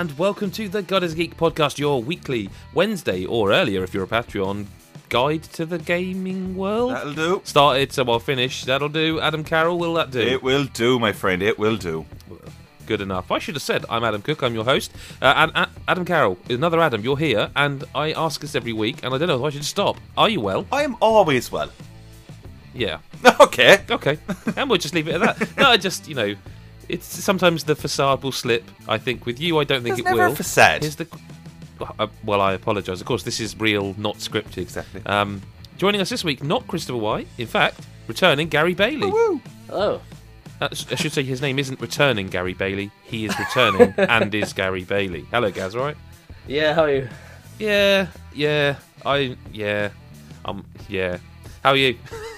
and welcome to the God is a Geek podcast, your weekly Wednesday, or earlier if you're a Patreon, guide to the gaming world. That'll do. Started, so I'll finish. That'll do. Adam Carroll, will that do? It will do, my friend, it will do. Good enough. I should have said I'm Adam Cook, I'm your host. And Adam Carroll, another Adam, you're here, and I ask this every week, and I don't know if I should stop. Are you well? I am always well. Yeah. Okay. Okay. And we'll just leave it at that. No, I just, it's sometimes the facade will slip. I think with you, I don't think There's it never will. a facade. Here's the. Well, I apologise. Of course, this is real, not scripted. Exactly. Joining us this week, not Christopher White. In fact, returning Gary Bailey. Woo-woo. Oh. I should say his name isn't returning Gary Bailey. He is returning and is Gary Bailey. Hello, Gaz. All right? Yeah, how are you? Yeah. How are you?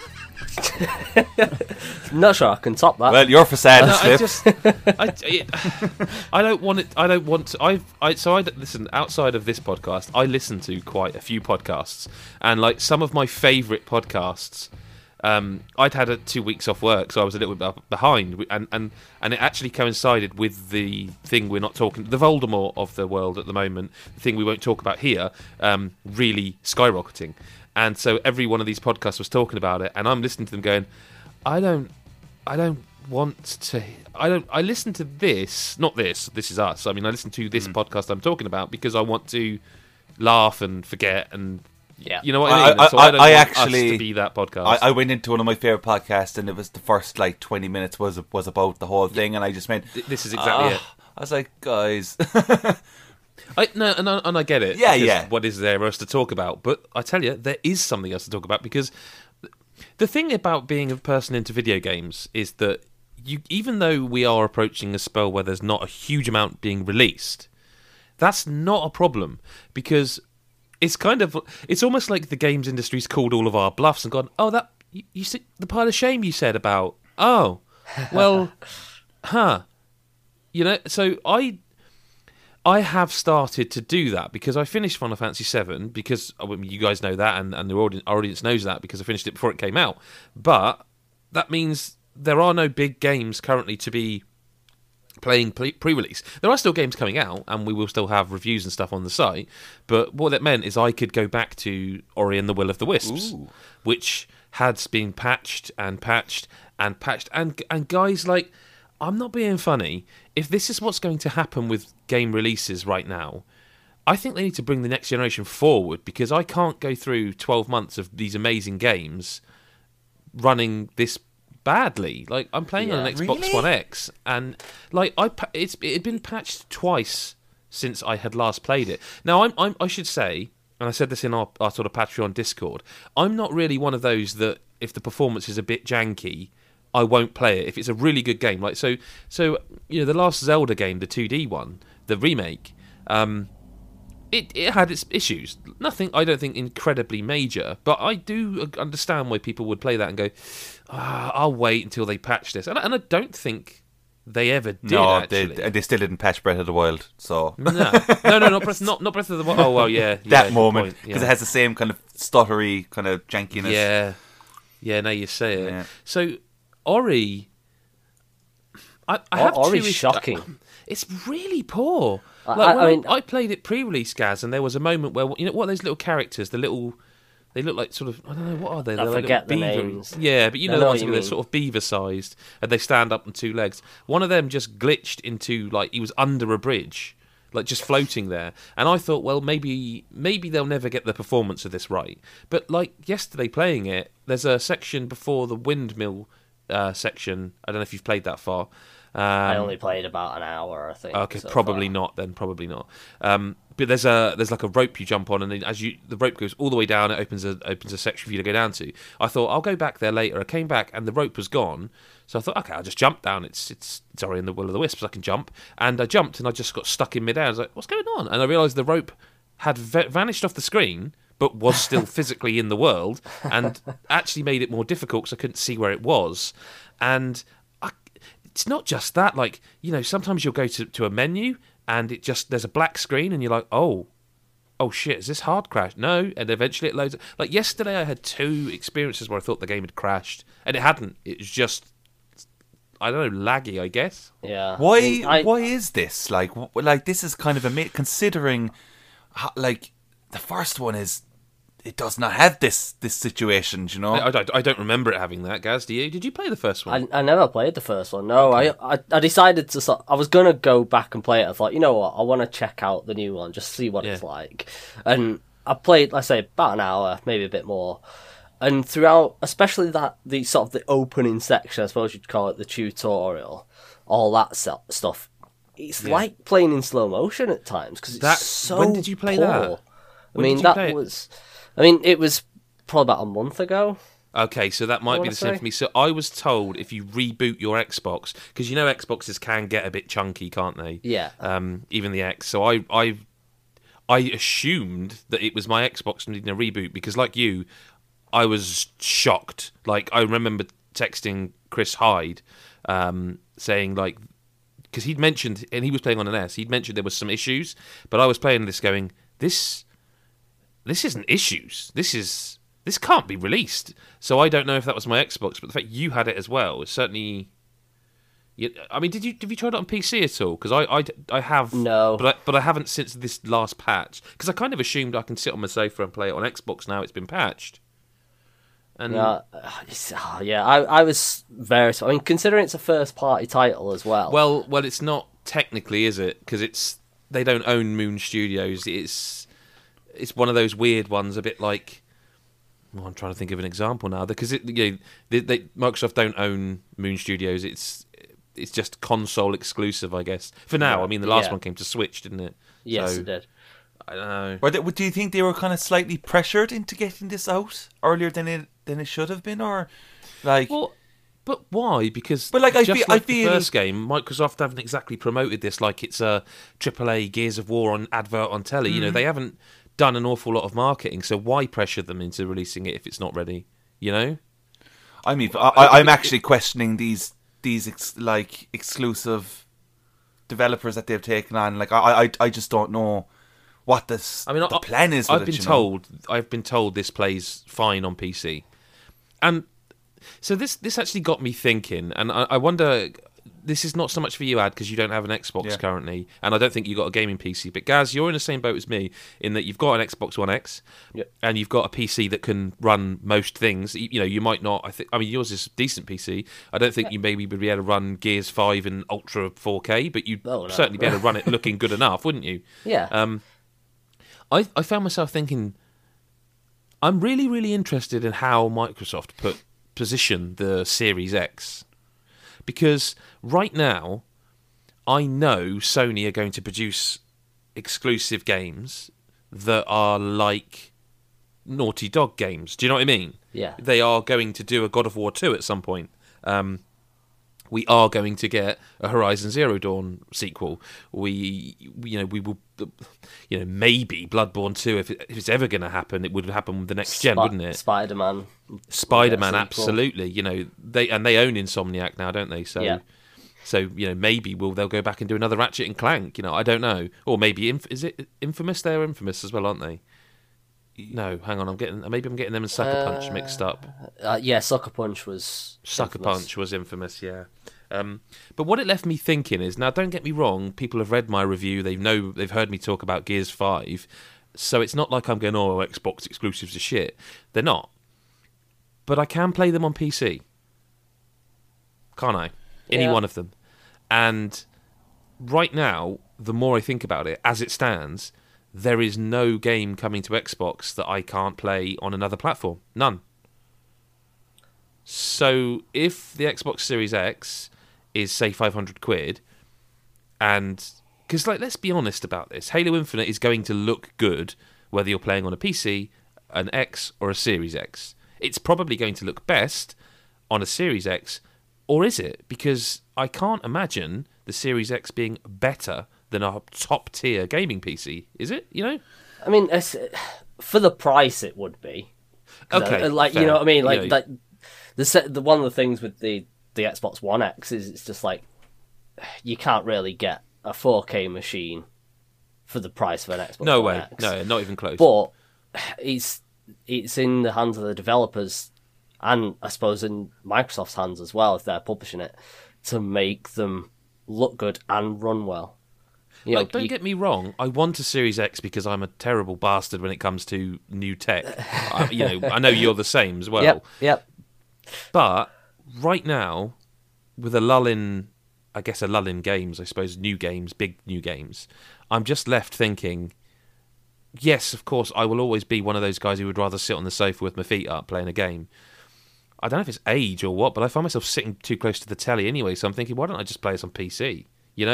Not sure I can top that. Well, your facade is slipped. I don't want it. I don't want to. Listen. Outside of this podcast, I listen to quite a few podcasts, and like some of my favourite podcasts. I'd had 2 weeks off work, so I was a little bit behind, and it actually coincided with the thing we're not talking, the Voldemort of the world at the moment, the thing we won't talk about here, really skyrocketing. And so every one of these podcasts was talking about it, and I'm listening to them going, I listen to this, not this is us. I mean, I listen to this podcast I'm talking about because I want to laugh and forget and, yeah. You know what I mean? So I don't want actually us to be that podcast. I went into one of my favourite podcasts, and it was the first 20 minutes was about the whole thing, and I just went, this is exactly it. I was like, guys. And I get it. Yeah, because yeah. What is there for us to talk about? But I tell you, there is something else to talk about, because the thing about being a person into video games is that even though we are approaching a spell where there's not a huge amount being released, that's not a problem, because it's almost like the games industry's called all of our bluffs and gone, oh, that you see the pile of shame you said about, oh, well, so I have started to do that because I finished Final Fantasy VII, because you guys know that, and our audience knows that because I finished it before it came out. But that means there are no big games currently to be playing pre-release. There are still games coming out, and we will still have reviews and stuff on the site. But what that meant is I could go back to Ori and the Will of the Wisps, which had been patched. And guys, I'm not being funny. If this is what's going to happen with game releases right now, I think they need to bring the next generation forward, because I can't go through 12 months of these amazing games running this badly. I'm playing on an Xbox Really? One X, and it had been patched twice since I had last played it. Now I should say, and I said this in our sort of Patreon Discord, I'm not really one of those that if the performance is a bit janky, I won't play it if it's a really good game. The last Zelda game, the 2D one, the remake, it had its issues. Nothing, I don't think, incredibly major, but I do understand why people would play that and go, I'll wait until they patch this. And I don't think they ever did. No, actually. they still didn't patch Breath of the Wild, so... No, not Breath of the Wild. Oh, well, yeah. that good moment, point, because yeah. it has the same kind of stuttery kind of jankiness. Yeah, now you say it. Yeah. So, Ori... I have Ori's two shocking. It's really poor. I played it pre-release, Gaz, and there was a moment where, what are those little characters? They look like sort of, I don't know, what are they? I They're forget like the beaver. names. Yeah, but I the know ones what where you they're mean. sort of beaver-sized, and they stand up on two legs. One of them just glitched into, he was under a bridge, just floating there. And I thought, well, maybe they'll never get the performance of this right. But, yesterday playing it, there's a section before the windmill section. I don't know if you've played that far. I only played about an hour, I think. Okay, so probably far. not then. Probably not. But there's a rope you jump on, and then the rope goes all the way down. It opens a section for you to go down to. I thought I'll go back there later. I came back and the rope was gone. So I thought, okay, I'll just jump down. It's Ori and the Will of the Wisps. I can jump, and I jumped, and I just got stuck in midair. I was like, what's going on? And I realised the rope had vanished off the screen, but was still physically in the world, and actually made it more difficult because I couldn't see where it was. And it's not just that. Sometimes you'll go to a menu and there's a black screen and you're like, oh shit, is this hard crash? No, and eventually it loads. Yesterday I had two experiences where I thought the game had crashed, and it hadn't. It was just I don't know, laggy, I guess. Yeah. Why is this? Like this is kind of considering, like, the first one it does not have this situation, you know? I don't remember it having that, Gaz. Do you? Did you play the first one? I never played the first one, no. Okay. I decided to... I was going to go back and play it. I thought, you know what, I want to check out the new one, just see what it's like. And I played, let's say, about an hour, maybe a bit more. And throughout, especially the sort of the opening section, I suppose you'd call it the tutorial, all that stuff, it's like playing in slow motion at times, because it's so When did you play poor. that? It was probably about a month ago. Okay, so that might be the same for me. So I was told if you reboot your Xbox, because you know Xboxes can get a bit chunky, can't they? Yeah. Even the X. So I assumed that it was my Xbox needing a reboot, because like you, I was shocked. Like, I remember texting Chris Hyde, saying, like, because he'd mentioned, and he was playing on an S, he'd mentioned there was some issues, but I was playing this going, this isn't issues. This can't be released. So I don't know if that was my Xbox, but the fact you had it as well is certainly. I mean, have you tried it on PC at all? Because I have, no, but I haven't since this last patch. Because I kind of assumed I can sit on my sofa and play it on Xbox now. It's been patched. And I was very. I mean, considering it's a first-party title as well. Well, it's not technically, is it? Because they don't own Moon Studios. It's one of those weird ones, a bit like. Well, I'm trying to think of an example now, because Microsoft don't own Moon Studios. It's just console exclusive, I guess. For now, I mean, the last one came to Switch, didn't it? Yes, it did. I don't know. Or do you think they were kind of slightly pressured into getting this out earlier than it should have been, or like? Well, but why? Because I feel the first game, Microsoft haven't exactly promoted this like it's a AAA Gears of War on advert on telly. You know, they haven't done an awful lot of marketing, so why pressure them into releasing it if it's not ready? You know. I mean, I'm actually questioning these exclusive developers that they've taken on. Like, I just don't know what the plan is. I've been told this plays fine on PC, and so this actually got me thinking. And I wonder, this is not so much for you, Ad, because you don't have an Xbox currently, and I don't think you've got a gaming PC. But Gaz, you're in the same boat as me in that you've got an Xbox One X, and you've got a PC that can run most things. You know, you might not. I mean, yours is a decent PC. I don't think you maybe would be able to run Gears 5 in Ultra 4K, but you'd certainly be able to run it looking good enough, wouldn't you? Yeah. I found myself thinking, I'm really, really interested in how Microsoft position the Series X. Because right now, I know Sony are going to produce exclusive games that are like Naughty Dog games. Do you know what I mean? Yeah. They are going to do a God of War 2 at some point. We are going to get a Horizon Zero Dawn sequel. We will, maybe Bloodborne 2. If it's ever going to happen, it would happen with the next gen, wouldn't it? Spider-Man, absolutely. You know, they own Insomniac now, don't they? So, maybe they'll go back and do another Ratchet and Clank. You know, I don't know. Or maybe is it Infamous? They're Infamous as well, aren't they? No, hang on. I'm getting them and Sucker Punch mixed up. Sucker Punch was infamous. Yeah. But what it left me thinking is, now don't get me wrong, people have read my review. They've heard me talk about Gears 5, so it's not like I'm going, Xbox exclusives are shit. They're not. But I can play them on PC, can't I? Any one of them. And right now, the more I think about it, as it stands, there is no game coming to Xbox that I can't play on another platform. None. So if the Xbox Series X is, say, £500, and because, let's be honest about this, Halo Infinite is going to look good whether you're playing on a PC, an X, or a Series X. It's probably going to look best on a Series X, or is it? Because I can't imagine the Series X being better than a top-tier gaming PC, is it? You know? I mean, for the price, it would be. Okay, you know what I mean? The one of the things with the Xbox One X is it's just like, you can't really get a 4K machine for the price of an Xbox One X. No, not even close. But it's in the hands of the developers, and I suppose in Microsoft's hands as well if they're publishing it, to make them look good and run well. You know, Don't get me wrong, I want a Series X because I'm a terrible bastard when it comes to new tech. I know you're the same as well. Yep. But right now, with a lull in games, I suppose, new games, big new games, I'm just left thinking, yes, of course, I will always be one of those guys who would rather sit on the sofa with my feet up playing a game. I don't know if it's age or what, but I find myself sitting too close to the telly anyway, so I'm thinking, why don't I just play this on PC?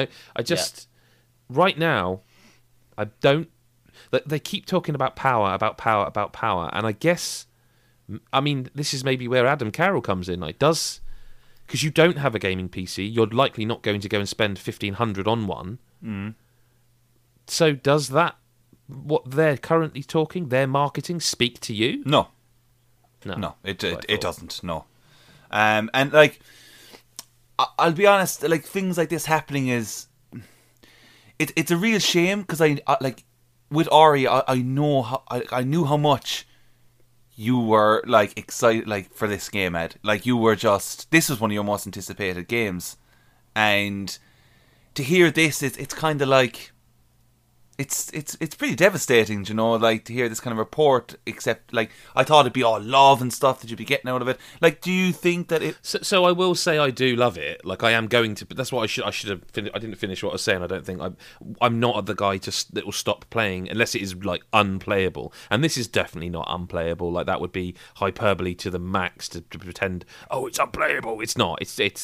Right now, I don't... They keep talking about power, and I guess... I mean, this is maybe where Adam Carroll comes in. Because you don't have a gaming PC, you're likely not going to go and spend $1,500 on one. Mm. So does that, what they're currently talking, their marketing, speak to you? No, it doesn't. No, and like, I'll be honest, like things like this happening is, it's a real shame because I like with Ori, I knew how much you were like excited like for this game, Ed. Like you were this was one of your most anticipated games, and to hear this, it's kind of like. It's pretty devastating, like to hear this kind of report. Except, like, I thought it'd be all love and stuff that you'd be getting out of it. Like, do you think that it? So I will say I do love it. Like, I am going to, but that's what I should have. I didn't finish what I was saying. I don't think I'm not the guy that will stop playing unless it is like unplayable. And this is definitely not unplayable. Like that would be hyperbole to the max to pretend. Oh, it's unplayable. It's not.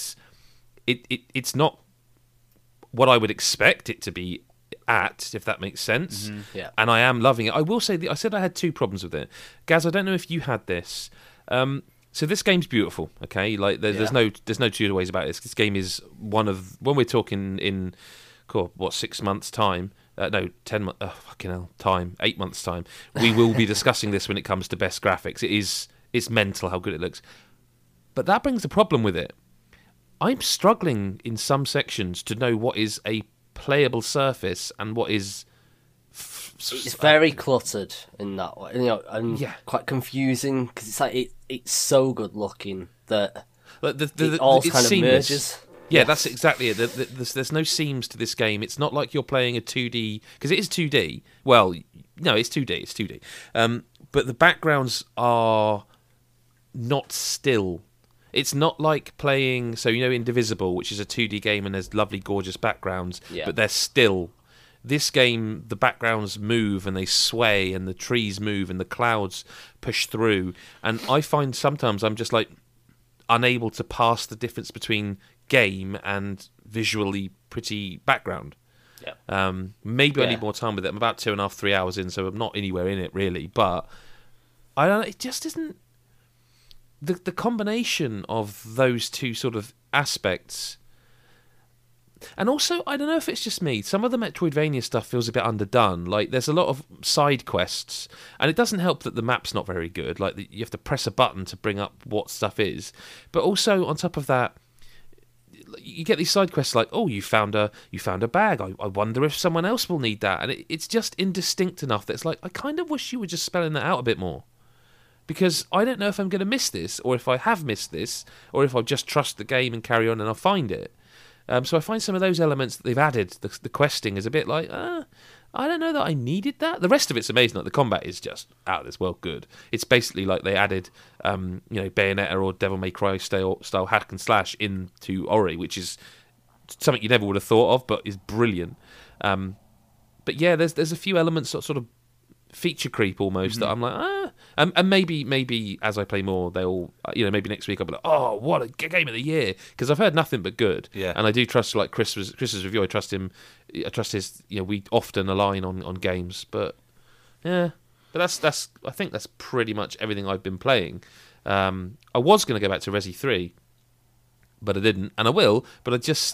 It's not what I would expect it to be. If that makes sense. Mm-hmm. Yeah. And I am loving it. I will say I said I had two problems with it. Gaz, I don't know if you had this. So this game's beautiful, okay? Like there's no two ways about it. This game is one of, when we're talking in 6 months time, 10 months, fucking hell, time, 8 months time, we will be discussing this when it comes to best graphics. It's mental how good it looks. But that brings a problem with it. I'm struggling in some sections to know what is a playable surface and what is it's very cluttered in that way, and quite confusing because it's like it's so good looking that it all kind of merges. Yeah, that's exactly it. There's no seams to this game. It's not like you're playing a 2D, because it is 2D. Well, no, it's 2D. It's 2D. But the backgrounds are not still. It's not like playing, Indivisible, which is a 2D game and there's lovely, gorgeous backgrounds, but they're still. This game, the backgrounds move and they sway and the trees move and the clouds push through. And I find sometimes I'm just like unable to pass the difference between game and visually pretty background. Yeah. Maybe I need more time with it. I'm about 2.5, 3 hours in, so I'm not anywhere in it really. But I don't know, it just isn't. The combination of those two sort of aspects, and also I don't know if it's just me, some of the Metroidvania stuff feels a bit underdone. Like there's a lot of side quests, and it doesn't help that the map's not very good. Like you have to press a button to bring up what stuff is, but also on top of that, you get these side quests like, oh, you found a bag. I wonder if someone else will need that, and it's just indistinct enough that it's like I kind of wish you were just spelling that out a bit more. Because I don't know if I'm going to miss this, or if I have missed this, or if I'll just trust the game and carry on and I'll find it. So I find some of those elements that they've added, the questing, is a bit like, I don't know that I needed that. The rest of it's amazing. Like the combat is just out of this world good. It's basically like they added, Bayonetta or Devil May Cry style hack and slash into Ori, which is something you never would have thought of, but is brilliant. But yeah, there's a few elements that sort of feature creep almost that I'm like, and maybe as I play more, they'll, maybe next week I'll be like, oh, what a game of the year, because I've heard nothing but good. Yeah. And I do trust, like Chris's review, I trust him. I trust his. We often align on games, but yeah. But that's I think that's pretty much everything I've been playing. I was going to go back to Resi 3, but I didn't, and I will, but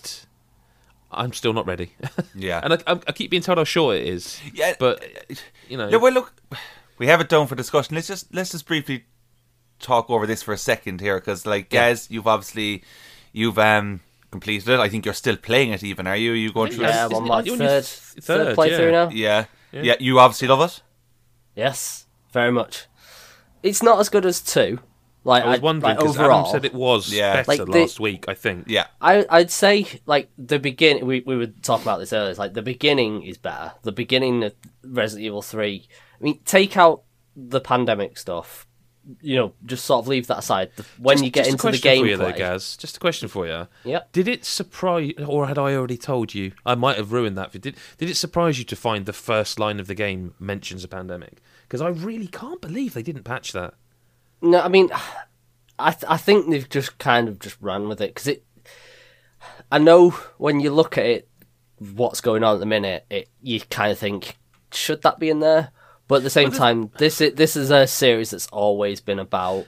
I'm still not ready. Yeah. And I keep being told how short it is. Yeah. But Yeah, well, look, we have it down for discussion. Let's just briefly talk over this for a second here, because Gaz, you've completed it. I think you're still playing it even, are you? Are you going through I'm on my third playthrough now. Yeah. You obviously love it? Yes, very much. It's not as good as 2, Like I was wondering because overall, Adam said it was better last week. I think. Yeah, I'd say like the beginning. We were talking about this earlier. It's like the beginning is better. The beginning of Resident Evil 3. I mean, take out the pandemic stuff. You know, just sort of leave that aside. When you get into the gameplay, though, Gaz, just a question for you. Yeah. Did it surprise, or had I already told you? I might have ruined that. Did it surprise you to find the first line of the game mentions a pandemic? Because I really can't believe they didn't patch that. No, I mean, I think they've just kind of just ran with it because I know when you look at it, what's going on at the minute, you kind of think, should that be in there? But at the same time, this is a series that's always been about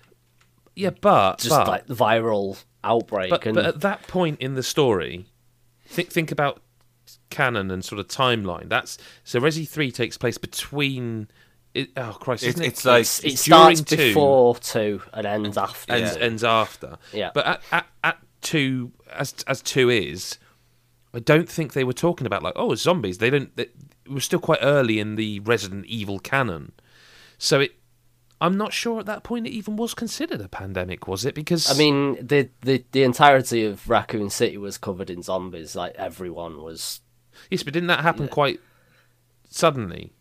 like viral outbreak. But at that point in the story, think about canon and sort of timeline. So Resi 3 takes place between. Oh Christ! It starts before 2 and ends after. Ends after. Yeah. But at 2, as 2 is, I don't think they were talking about like zombies. It was still quite early in the Resident Evil canon, so I'm not sure at that point it even was considered a pandemic, was it? Because I mean, the entirety of Raccoon City was covered in zombies. Like everyone was. Yes, but didn't that happen quite suddenly?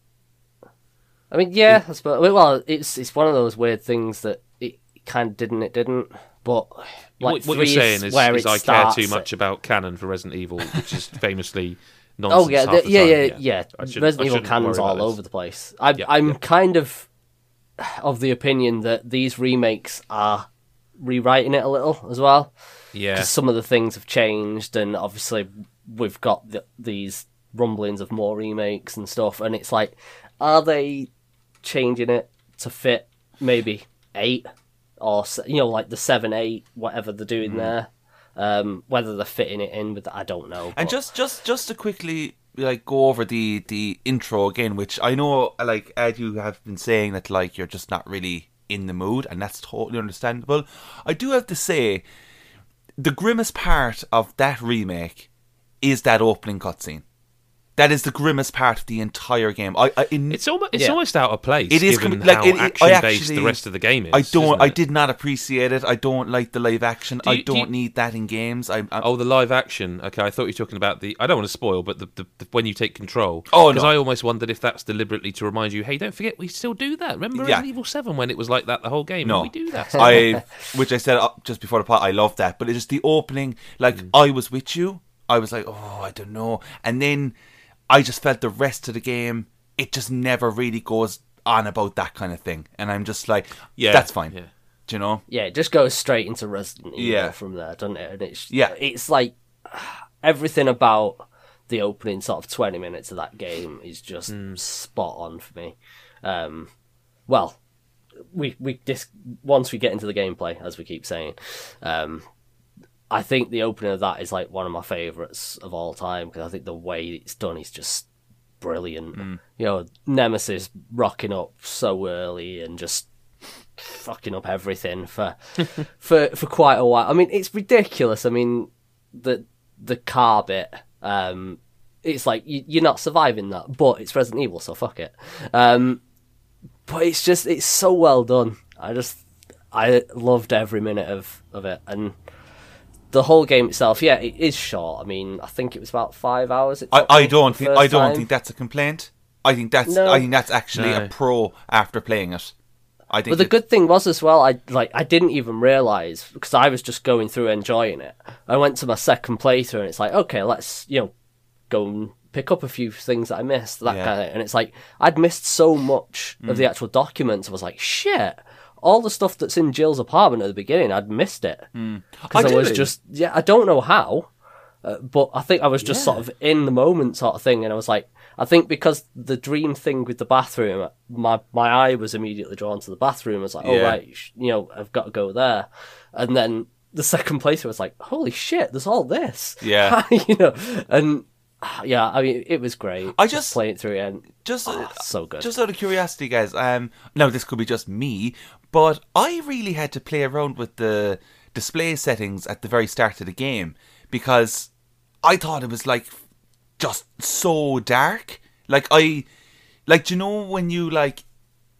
I mean, yeah, I suppose. Well, it's one of those weird things that it kind of didn't. But like what you're saying is I care too much about canon for Resident Evil, which is famously nonsense. Yeah. Resident Evil canon's all over the place. I'm kind of the opinion that these remakes are rewriting it a little as well. Yeah, 'cause some of the things have changed, and obviously we've got these rumblings of more remakes and stuff. And it's like, are they changing it to fit maybe 8 or like the 7, 8, whatever they're doing there? Whether they're fitting it in with, I don't know. And just to quickly like go over the intro again, which I know like Ed, you have been saying that like you're just not really in the mood, and that's totally understandable. I do have to say, the grimmest part of that remake is that opening cutscene. That is the grimmest part of the entire game. It's almost out of place. It is given how action-based the rest of the game is. I did not appreciate it. I don't like the live action. I don't need that in games. The live action. Okay, I thought you were talking about the. I don't want to spoil, but the when you take control. Oh no! Because I almost wondered if that's deliberately to remind you, hey, don't forget we still do that. Remember Resident Evil 7 when it was like that the whole game? No, we do that. Which I said just before the pod. I love that, but it's just the opening. Like I was with you. I was like, I don't know, and then I just felt the rest of the game, it just never really goes on about that kind of thing. And I'm just like, that's fine. Yeah. Do you know? Yeah, it just goes straight into Resident Evil from there, doesn't it? And it's like everything about the opening sort of 20 minutes of that game is just spot on for me. Well, once we get into the gameplay, as we keep saying, I think the opening of that is like one of my favourites of all time, because I think the way it's done is just brilliant. Nemesis rocking up so early and just fucking up everything for quite a while. I mean, it's ridiculous. I mean, the car bit, it's like you're not surviving that, but it's Resident Evil, so fuck it. But it's so well done. I loved every minute of it, and the whole game itself, it is short. I mean, I think it was about 5 hours. I don't think that's a complaint. I think that's actually a pro after playing it. I think. But the good thing was as well, I didn't even realise, because I was just going through enjoying it. I went to my second playthrough and it's like, okay, let's go and pick up a few things that I missed, kind of thing. And it's like I'd missed so much of the actual documents. I was like, shit. All the stuff that's in Jill's apartment at the beginning, I'd missed it. Because I was just, I don't know how, but I think I was just sort of in the moment sort of thing. And I was like, I think because the dream thing with the bathroom, my eye was immediately drawn to the bathroom. I was like, right, I've got to go there. And then the second playthrough was like, holy shit, there's all this. Yeah. And yeah, I mean, it was great. I just playing it through and so good. Just out of curiosity, guys, now this could be just me, but I really had to play around with the display settings at the very start of the game, because I thought it was like just so dark. Like do you know when you like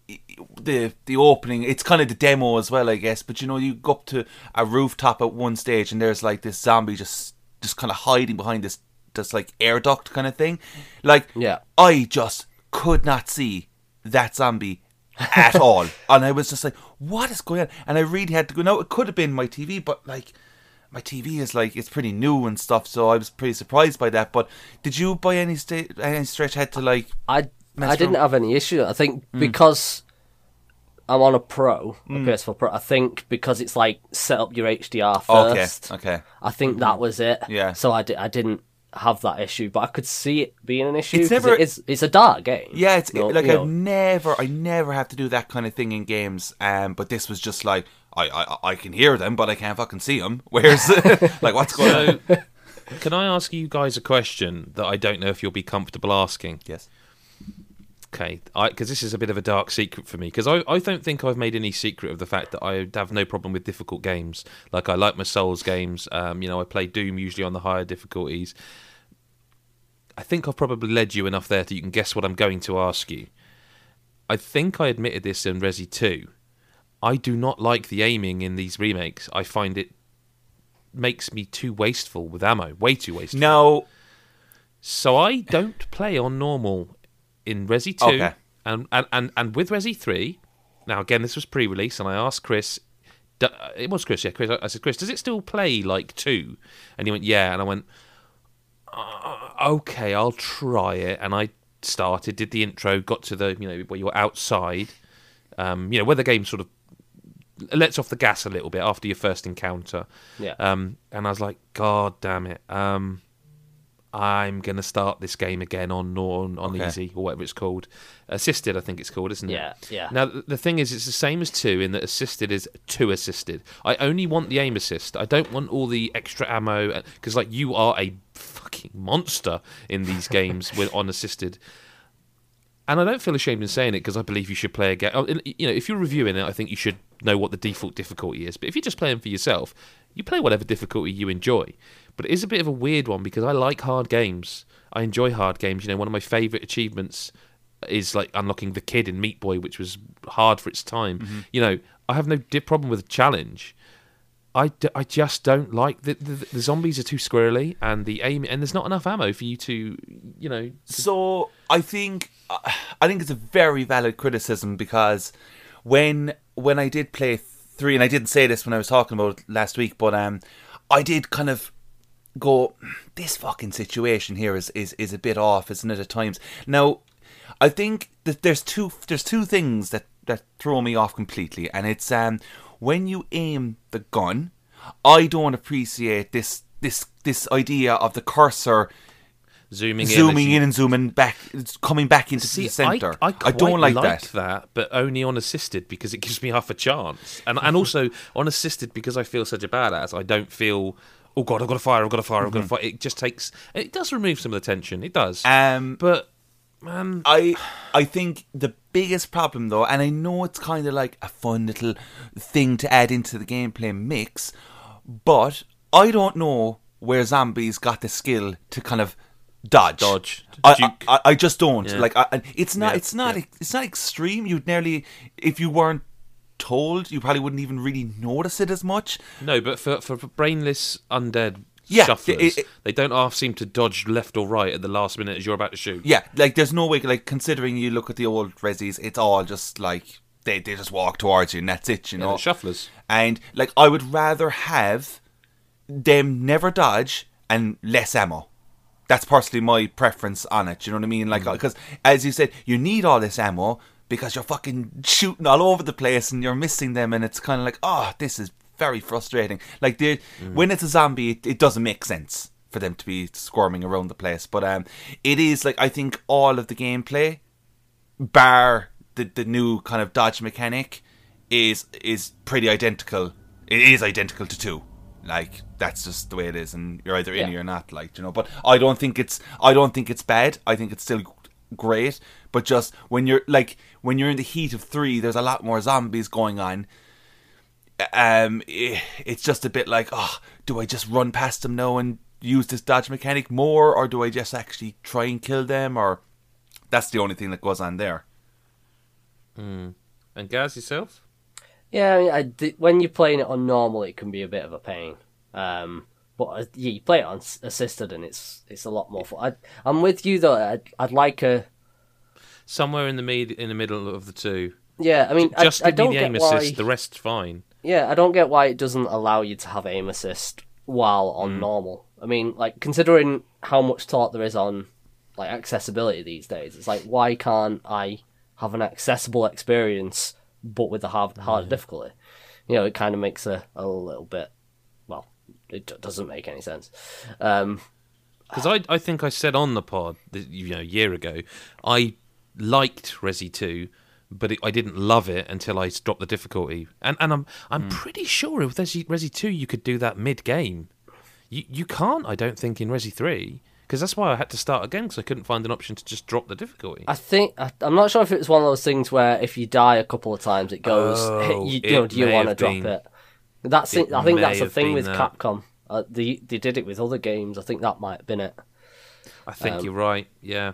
the opening, it's kind of the demo as well, I guess. But you know, you go up to a rooftop at one stage, and there's like this zombie just kind of hiding behind this like air duct kind of thing. Like, yeah, I just could not see that zombie at all, and I was just like, what is going on? And I really had to go. Now, it could have been my TV, but like, my TV is like, it's pretty new and stuff, so I was pretty surprised by that. But did you by any stretch had to like? I didn't have any issue. I think because I'm on a PS4 Pro. I think because it's like set up your HDR first. Okay. I think that was it. Yeah. So I didn't have that issue, but I could see it being an issue. It's never. It's a dark game. Yeah, it's I never have to do that kind of thing in games. But this was just like, I can hear them, but I can't fucking see them. Where's like, what's going on? Can I ask you guys a question that I don't know if you'll be comfortable asking? Yes. Okay, because this is a bit of a dark secret for me, because I don't think I've made any secret of the fact that I have no problem with difficult games. Like, I like my Souls games. I play Doom usually on the higher difficulties. I think I've probably led you enough there that you can guess what I'm going to ask you. I think I admitted this in Resi 2. I do not like the aiming in these remakes. I find it makes me too wasteful with ammo. Way too wasteful. No. So I don't play on normal in Resi 2. Okay. And with Resi 3, now again, this was pre-release, and I asked Chris, it was Chris, yeah, Chris. I said, Chris, does it still play like 2? And he went, yeah. And I went, okay, I'll try it. And I started, did the intro, got to the, where you're outside, where the game sort of lets off the gas a little bit after your first encounter. Yeah. And I was like, God damn it. I'm going to start this game again on Okay. easy, or whatever it's called. Assisted, I think it's called, isn't it? Yeah. Now, the thing is, it's the same as 2 in that assisted is 2 assisted. I only want the aim assist. I don't want all the extra ammo, because like, you are a fucking monster in these games on assisted. And I don't feel ashamed in saying it, because I believe you should play a game. If you're reviewing it, I think you should know what the default difficulty is. But if you're just playing for yourself, you play whatever difficulty you enjoy. But it is a bit of a weird one, because I like hard games. I enjoy hard games. One of my favourite achievements is like unlocking the kid in Meat Boy, which was hard for its time. Mm-hmm. I have no problem with a challenge. I just don't like the zombies are too squirrely, and the aim, and there's not enough ammo for you to. So I think it's a very valid criticism, because when I did play 3, and I didn't say this when I was talking about it last week, but I did kind of go, this fucking situation here is a bit off, isn't it, at times? Now, I think that there's two things that throw me off completely, and it's when you aim the gun, I don't appreciate this idea of the cursor zooming in and zooming back, coming back into the center. I don't like that, but only on assisted, because it gives me half a chance, and also on assisted, because I feel such a badass. I don't feel, oh god, I've got to fire. It just it does remove some of the tension. It does. But man, I think the biggest problem, though, and I know it's kind of like a fun little thing to add into the gameplay mix, but I don't know where zombies got the skill to kind of dodge. I just don't. Yeah. It's not extreme. You'd nearly, if you weren't told, you probably wouldn't even really notice it as much. No, but for brainless undead shufflers, they don't half seem to dodge left or right at the last minute as you're about to shoot. Yeah, like there's no way, like considering you look at the old Resis, it's all just like they just walk towards you and that's it, you know. The shufflers. And like I would rather have them never dodge and less ammo. That's personally my preference on it, you know what I mean? Like, because as you said, you need all this ammo because you're fucking shooting all over the place and you're missing them, and it's kind of like, oh, this is very frustrating. Like, when it's a zombie, it doesn't make sense for them to be squirming around the place. But it is, like, I think all of the gameplay, bar the new kind of dodge mechanic, is pretty identical. It is identical to 2. Like, that's just the way it is, and you're either in or you're not, like, you know. But I don't think it's bad. I think it's still great. But just when you're in the heat of 3, there's a lot more zombies going on. It's just a bit like, oh, do I just run past them now and use this dodge mechanic more, or do I just actually try and kill them? Or that's the only thing that goes on there. And Gaz, yourself? Yeah, I mean, when you're playing it on normal, it can be a bit of a pain. But you play it on assisted, and it's a lot more fun. I'm with you though. I'd like somewhere in the middle of the two. Yeah, I mean, just I give don't me the aim get assist. why. The rest's fine. Yeah, I don't get why it doesn't allow you to have aim assist while on normal. I mean, like, considering how much thought there is on like accessibility these days, it's like, why can't I have an accessible experience but with a harder difficulty? You know, it kind of makes a little bit. Well, it doesn't make any sense. Because I think I said on the pod, a year ago, I liked Resi 2, but I didn't love it until I dropped the difficulty. And I'm pretty sure with Resi 2 you could do that mid-game. You can't, I don't think, in Resi 3, because that's why I had to start again, because I couldn't find an option to just drop the difficulty. I'm not sure if it's one of those things where if you die a couple of times it goes, do you want to drop it? I think that's the thing with Capcom. They did it with other games. I think that might have been it. I think you're right, yeah.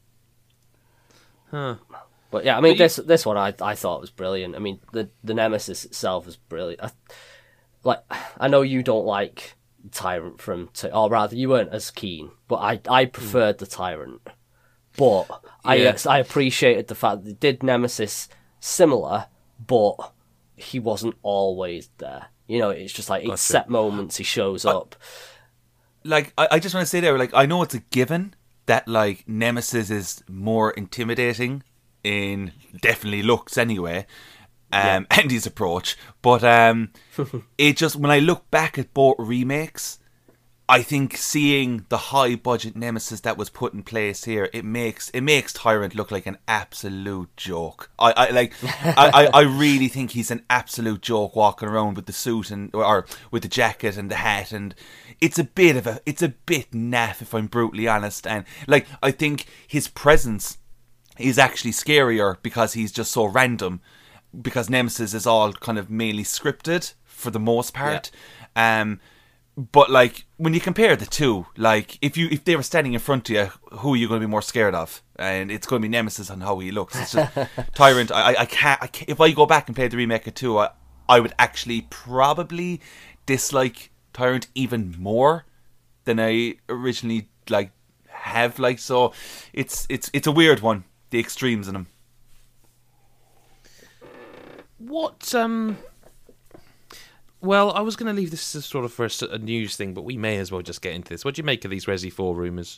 Huh. But yeah, I mean, this one I thought was brilliant. I mean, the Nemesis itself is brilliant. I know you don't like Tyrant from 2, or rather, you weren't as keen, but I preferred the Tyrant. But yeah. I appreciated the fact that they did Nemesis similar, but he wasn't always there. You know, it's just like it's set moments he shows up. Like, I just want to say there, like, I know it's a given that, like, Nemesis is more intimidating in definitely looks anyway, and his approach. But it just, when I look back at both remakes, I think seeing the high budget Nemesis that was put in place here, it makes Tyrant look like an absolute joke. I really think he's an absolute joke walking around with the suit or with the jacket and the hat, and it's a bit naff, if I'm brutally honest. And like, I think his presence is actually scarier because he's just so random, because Nemesis is all kind of mainly scripted for the most part. Yeah. But like, when you compare the two, like, if they were standing in front of you, who are you going to be more scared of? And it's going to be Nemesis on how he looks. It's just Tyrant. I can't. If I go back and play the remake of 2, I would actually probably dislike Tyrant even more than I originally have. So it's a weird one. The extremes in him. What? Well, I was going to leave this as sort of for a news thing, but we may as well just get into this. What do you make of these Resi 4 rumours?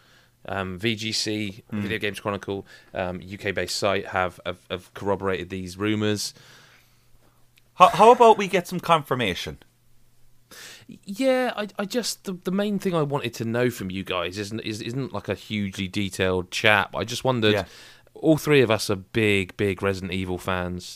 VGC, Video Games Chronicle, UK-based site, have corroborated these rumours. How about we get some confirmation? Yeah, I just the main thing I wanted to know from you guys isn't like a hugely detailed chat. I just wondered. All three of us are big Resident Evil fans.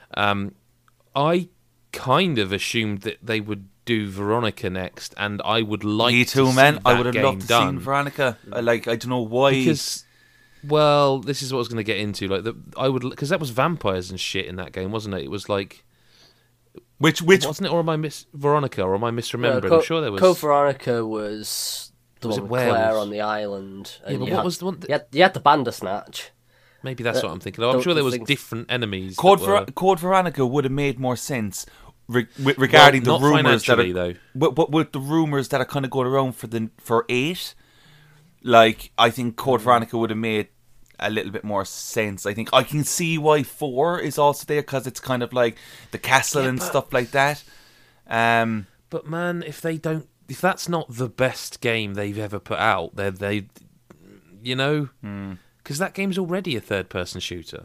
I kind of assumed that they would do Veronica next, and I would like me too, to man. see I would have game loved to done. see Veronica. I don't know why. Because, well, this is what I was going to get into. Because that was vampires and shit in that game, wasn't it? It was like. Which wasn't it, or am I Veronica, or am I misremembering? I'm sure there was. Code Veronica was the one with werewolves? Claire on the island. Yeah, but what was the one? You had the Bandersnatch. Maybe that's what I'm thinking of. I'm sure there was different enemies. Code Veronica would have made more sense regarding the rumours that are, though. With the rumours that are kind of going around for 8. Like, I think Code Veronica would have made a little bit more sense. I think I can see why 4 is also there, because it's kind of like the castle and stuff like that. But man, if that's not the best game they've ever put out, they because that game's already a third-person shooter.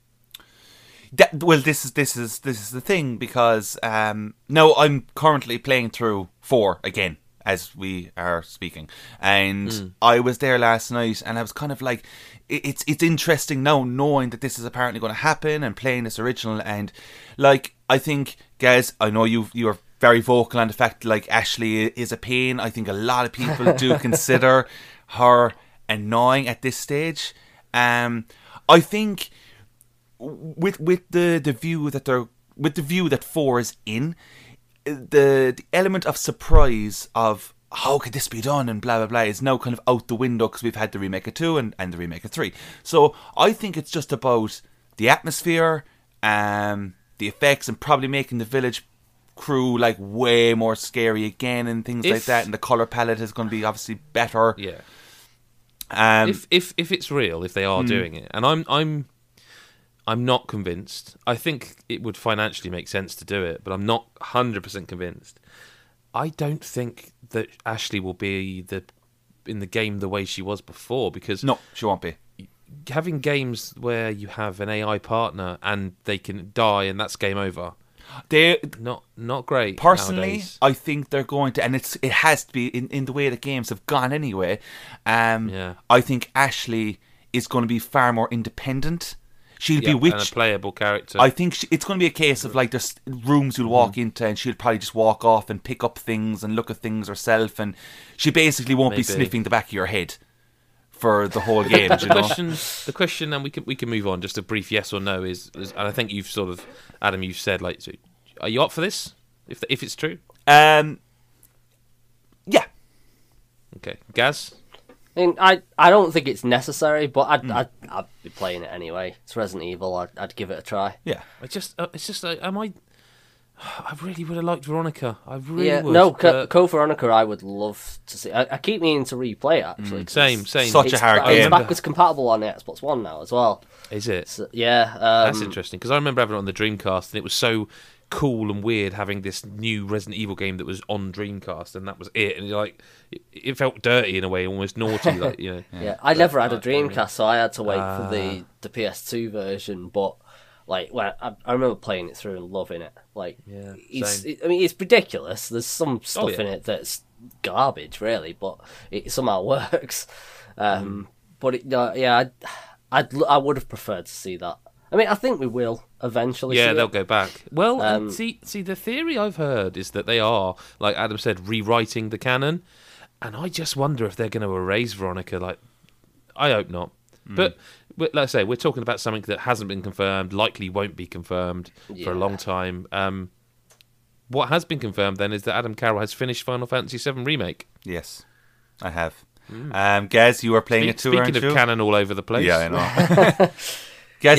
This is the thing, because now I'm currently playing through 4 again as we are speaking, and I was there last night, and I was kind of like, it's interesting now knowing that this is apparently going to happen and playing this original, and like, I think, guys, I know you are very vocal on the fact like Ashley is a pain. I think a lot of people do consider her annoying at this stage. I think with the view that 4 is in, the element of surprise of how could this be done and blah blah blah is now kind of out the window, because we've had the remake of 2 and the remake of 3. So I think it's just about the atmosphere, the effects, and probably making the village crew like way more scary again and things like that. And the color palette is going to be obviously better. Yeah. If it's real, if they are doing it, and I'm not convinced. I think it would financially make sense to do it, but I'm not 100% convinced. I don't think that Ashley will be in the game the way she was before, because no, she won't be. Having games where you have an AI partner and they can die and that's game over. They're not great. Personally, nowadays. I think they're going to, and it has to be in the way that games have gone anyway. I think Ashley is going to be far more independent. She'll be and a playable character. I think it's going to be a case of like there's rooms you'll walk into and she'll probably just walk off and pick up things and look at things herself, and she basically won't be sniffing the back of your head for the whole game. The question, and we can move on. Just a brief yes or no is, and I think you've sort of, Adam, you've said like, are you up for this? If it's true, yeah. Okay, Gaz. I mean, I don't think it's necessary, but I'd be playing it anyway. It's Resident Evil. I'd give it a try. Yeah, it's just like, I really would have liked Veronica. I really would. No, Code Veronica I would love to see. I keep meaning to replay it, actually. Same. Such a hard game. It's backwards compatible on the Xbox One now as well. Is it? So, yeah. That's interesting, because I remember having it on the Dreamcast, and it was so cool and weird having this new Resident Evil game that was on Dreamcast, and that was it. And you're like, it felt dirty in a way, almost naughty, like, you know. Yeah, I never had a Dreamcast, so I had to wait for the PS2 version. But like, I remember playing it through and loving it. Like, it's ridiculous. There's some stuff in it that's garbage, really, but it somehow works. But I would have preferred to see that. I mean, I think we will eventually. Yeah, they'll go back. Well, see, the theory I've heard is that they are, like Adam said, rewriting the canon, and I just wonder if they're going to erase Veronica. Like, I hope not. But like I say, we're talking about something that hasn't been confirmed, likely won't be confirmed for a long time. What has been confirmed then is that Adam Carroll has finished Final Fantasy VII Remake. Yes, I have. Gaz, you are playing it too, aren't you? Speaking of canon all over the place. Yeah, I know. Gaz,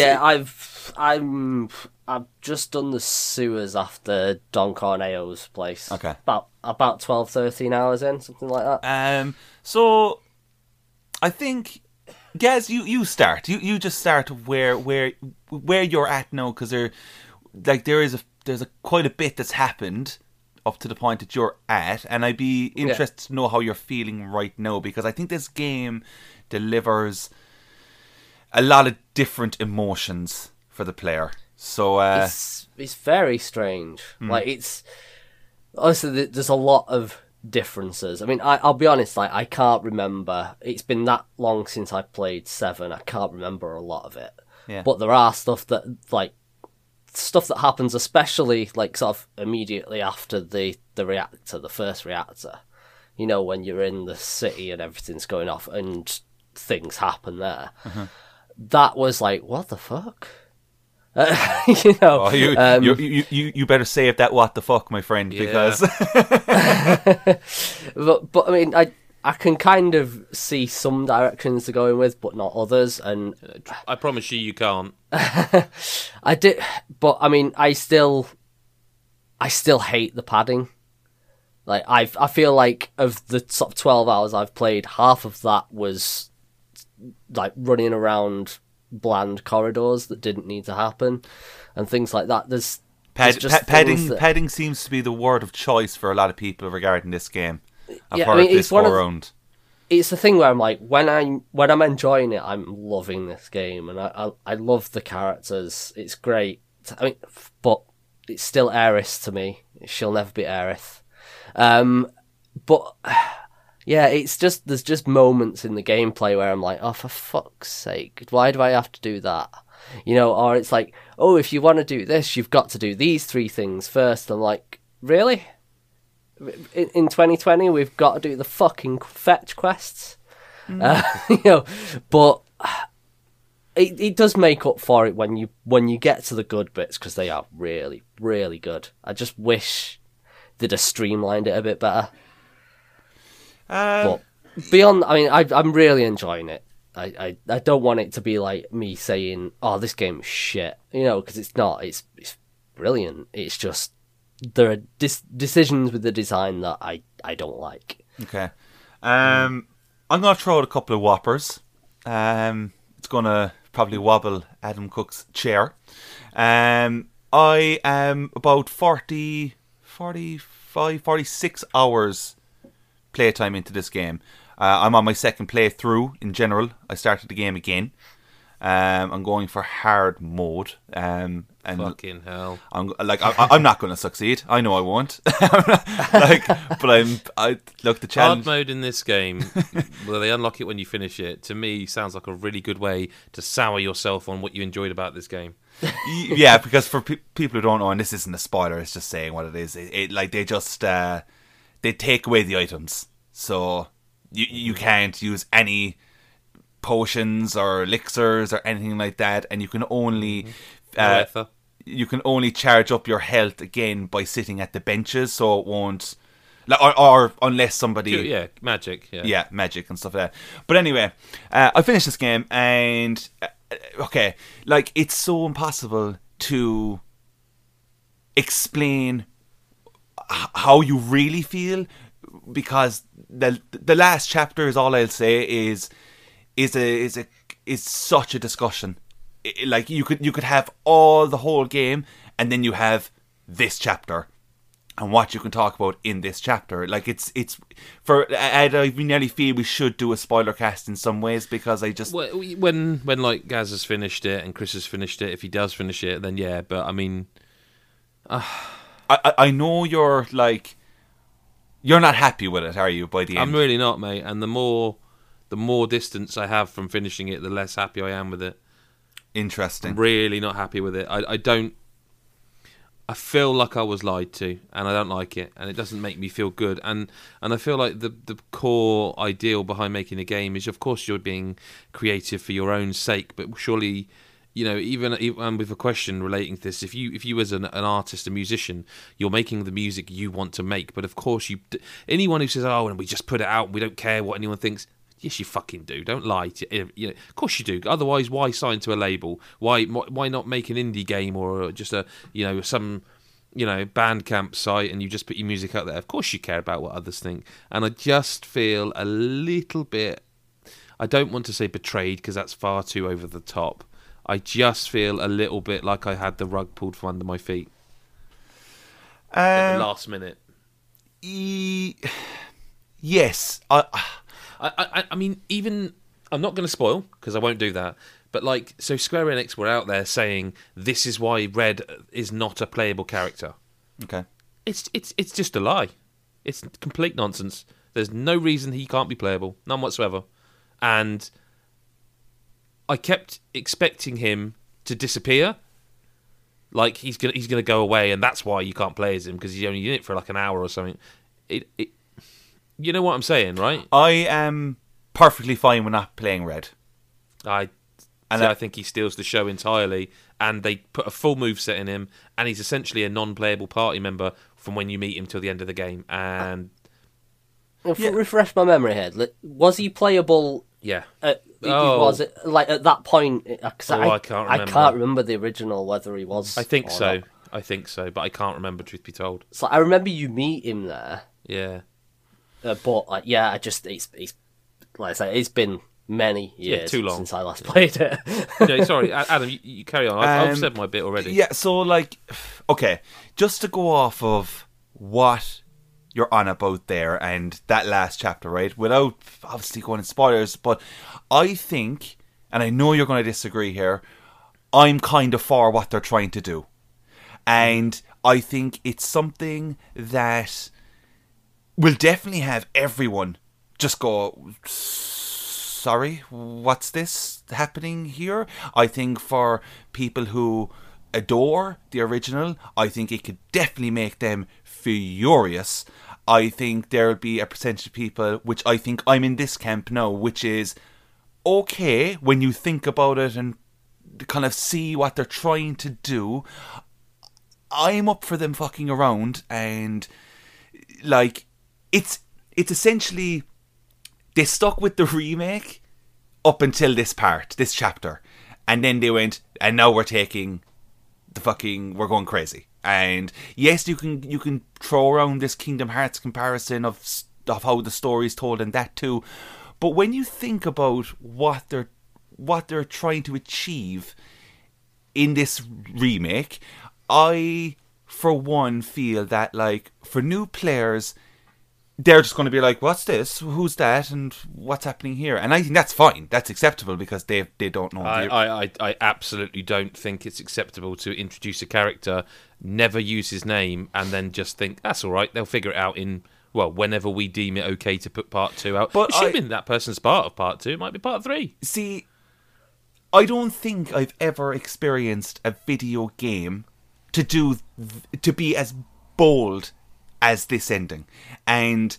I've just done the sewers after Don Corneo's place. Okay. About 12, 13 hours in, something like that. So I think, Gaz, you start. You just start where you're at now, because there's quite a bit that's happened up to the point that you're at, and I'd be interested to know how you're feeling right now, because I think this game delivers a lot of different emotions for the player. So it's very strange. Like, it's honestly, there's a lot of differences. I mean, I'll be honest, like, I can't remember. It's been that long since I played 7. I can't remember a lot of it. Yeah. But there are stuff that happens, especially like sort of immediately after the reactor, the first reactor. You know, when you're in the city and everything's going off and things happen there. That was like, what the fuck? You know, you better save that what the fuck, my friend, because but I mean, I can kind of see some directions they're going with, but not others, and I promise you can't. I did, but I mean, I still hate the padding. Like, I feel like of the sort of 12 hours I've played, half of that was like running around bland corridors that didn't need to happen and things like that. There's padding seems to be the word of choice for a lot of people regarding this game. I've heard this go around. It's the thing where I'm like, when I'm enjoying it, I'm loving this game, and I love the characters. It's great. I mean, but it's still Aerith to me. She'll never be Aerith. But yeah, it's just, there's just moments in the gameplay where I'm like, oh, for fuck's sake, why do I have to do that? You know, or it's like, oh, if you want to do this, you've got to do these 3 things first. I'm like, really? In 2020, we've got to do the fucking fetch quests? You know, but it does make up for it when you get to the good bits, because they are really, really good. I just wish they'd have streamlined it a bit better. But beyond, I mean, I'm really enjoying it. I don't want it to be like me saying, "Oh, this game's shit," because it's not. It's brilliant. It's just there are decisions with the design that I don't like. Okay, I'm gonna throw out a couple of whoppers. It's gonna probably wobble Adam Cook's chair. I am about 40, 45, 46 hours playtime into this game. I'm on my second playthrough in general. I started the game again. I'm going for hard mode. And fucking hell! I'm not going to succeed. I know I won't. Look, the challenge. Hard mode in this game, where they unlock it when you finish it, to me sounds like a really good way to sour yourself on what you enjoyed about this game. Yeah, because for people who don't know, and this isn't a spoiler, it's just saying what it is. They just they take away the items, so you can't use any potions or elixirs or anything like that, and you can only charge up your health again by sitting at the benches, so it won't, or unless somebody magic magic and stuff like that. But anyway, I finished this game, and okay, it's so impossible to explain how you really feel, because the last chapter is all I'll say is such a discussion. You could have the whole game, and then you have this chapter and what you can talk about in this chapter. I nearly feel we should do a spoiler cast in some ways, because I just when Gaz has finished it and Chris has finished it, if he does finish it, then yeah. But I mean, I know you're not happy with it, are you? By the end, I'm really not, mate. And the more distance I have from finishing it, the less happy I am with it. Interesting. I'm really not happy with it. I feel like I was lied to, and I don't like it, and it doesn't make me feel good. And I feel like the core ideal behind making a game is, of course, you're being creative for your own sake, but surely, even with a question relating to this, if you as an artist, a musician, you're making the music you want to make, but of course anyone who says, "Oh, and we just put it out, and we don't care what anyone thinks." Yes, you fucking do. Don't lie. Of course you do. Otherwise, why sign to a label? Why not make an indie game or just some Bandcamp site and you just put your music out there? Of course you care about what others think. And I just feel a little bit, I don't want to say betrayed, because that's far too over the top. I just feel a little bit like I had the rug pulled from under my feet at the last minute. Yes. I mean, even, I'm not going to spoil, because I won't do that, but so Square Enix were out there saying this is why Red is not a playable character. Okay. It's just a lie. It's complete nonsense. There's no reason he can't be playable, none whatsoever. And I kept expecting him to disappear, like he's gonna go away, and that's why you can't play as him, because he's only in it for an hour or something. You know what I'm saying, right? I am perfectly fine with not playing Red. I think he steals the show entirely, and they put a full moveset in him, and he's essentially a non-playable party member from when you meet him till the end of the game. And refresh my memory here. Was he playable? Yeah. Was it at that point? I can't remember. I can't remember the original whether he was. I think so. Not. I think so, but I can't remember, truth be told. So I remember you meet him there. Yeah. But it's like I say, it's been many years too long since I last played it. Yeah, sorry, Adam, you carry on. I've said my bit already. Yeah, so okay, just to go off of what you're on about there and that last chapter, right? Without obviously going in spoilers, but I think, and I know you're going to disagree here, I'm kind of for what they're trying to do, and I think it's something that will definitely have everyone just go, sorry, what's this happening here? I think for people who adore the original, I think it could definitely make them furious. I think there'll be a percentage of people, which I think I'm in this camp now, which is okay when you think about it and kind of see what they're trying to do. I'm up for them fucking around, and it's essentially they stuck with the remake up until this part, this chapter. And then they went, and now we're taking we're going crazy. And yes, you can throw around this Kingdom Hearts comparison of how the story's told and that too. But when you think about what they're trying to achieve in this remake, I, for one, feel that, like, for new players, they're just going to be like, what's this? Who's that? And what's happening here? And I think that's fine. That's acceptable because they don't know. I absolutely don't think it's acceptable to introduce a character, never use his name, and then just think, that's all right, they'll figure it out whenever we deem it okay to put part 2 out. But assuming that person's part of part 2, it might be part 3. See, I don't think I've ever experienced a video game to be as bold as this ending. And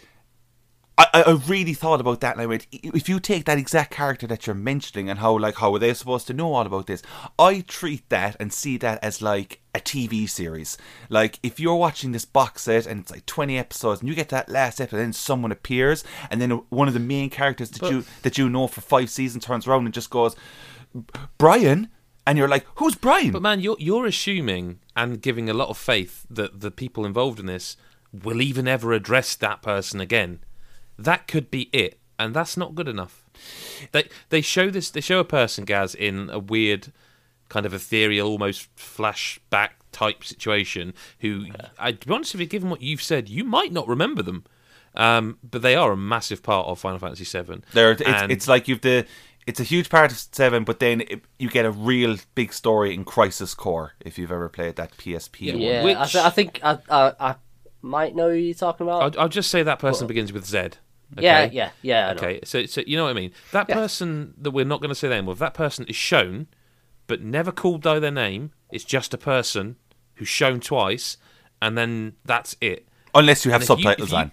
I really thought about that, and I went, if you take that exact character that you're mentioning and how are they supposed to know all about this, I treat that and see that as like a TV series. Like, if you're watching this box set and it's like 20 episodes and you get to that last episode and then someone appears and then one of the main characters that you know for 5 seasons turns around and just goes, Brian, and you're like, who's Brian? But man, you're assuming and giving a lot of faith that the people involved in this will even ever address that person again. That could be it, and that's not good enough. They show a person, Gaz, in a weird kind of ethereal, almost flashback type situation who, to be honest with you, given what you've said, you might not remember them. But they are a massive part of Final Fantasy VII. It's like it's a huge part of 7, but then you get a real big story in Crisis Core, if you've ever played that PSP one. Yeah, which, I think I might know who you're talking about. I'll just say that person begins with Z. Okay? Yeah. Okay, so you know what I mean. That person that we're not going to say their name of, that person is shown, but never called by their name. It's just a person who's shown twice, and then that's it. Unless you have subtitles on.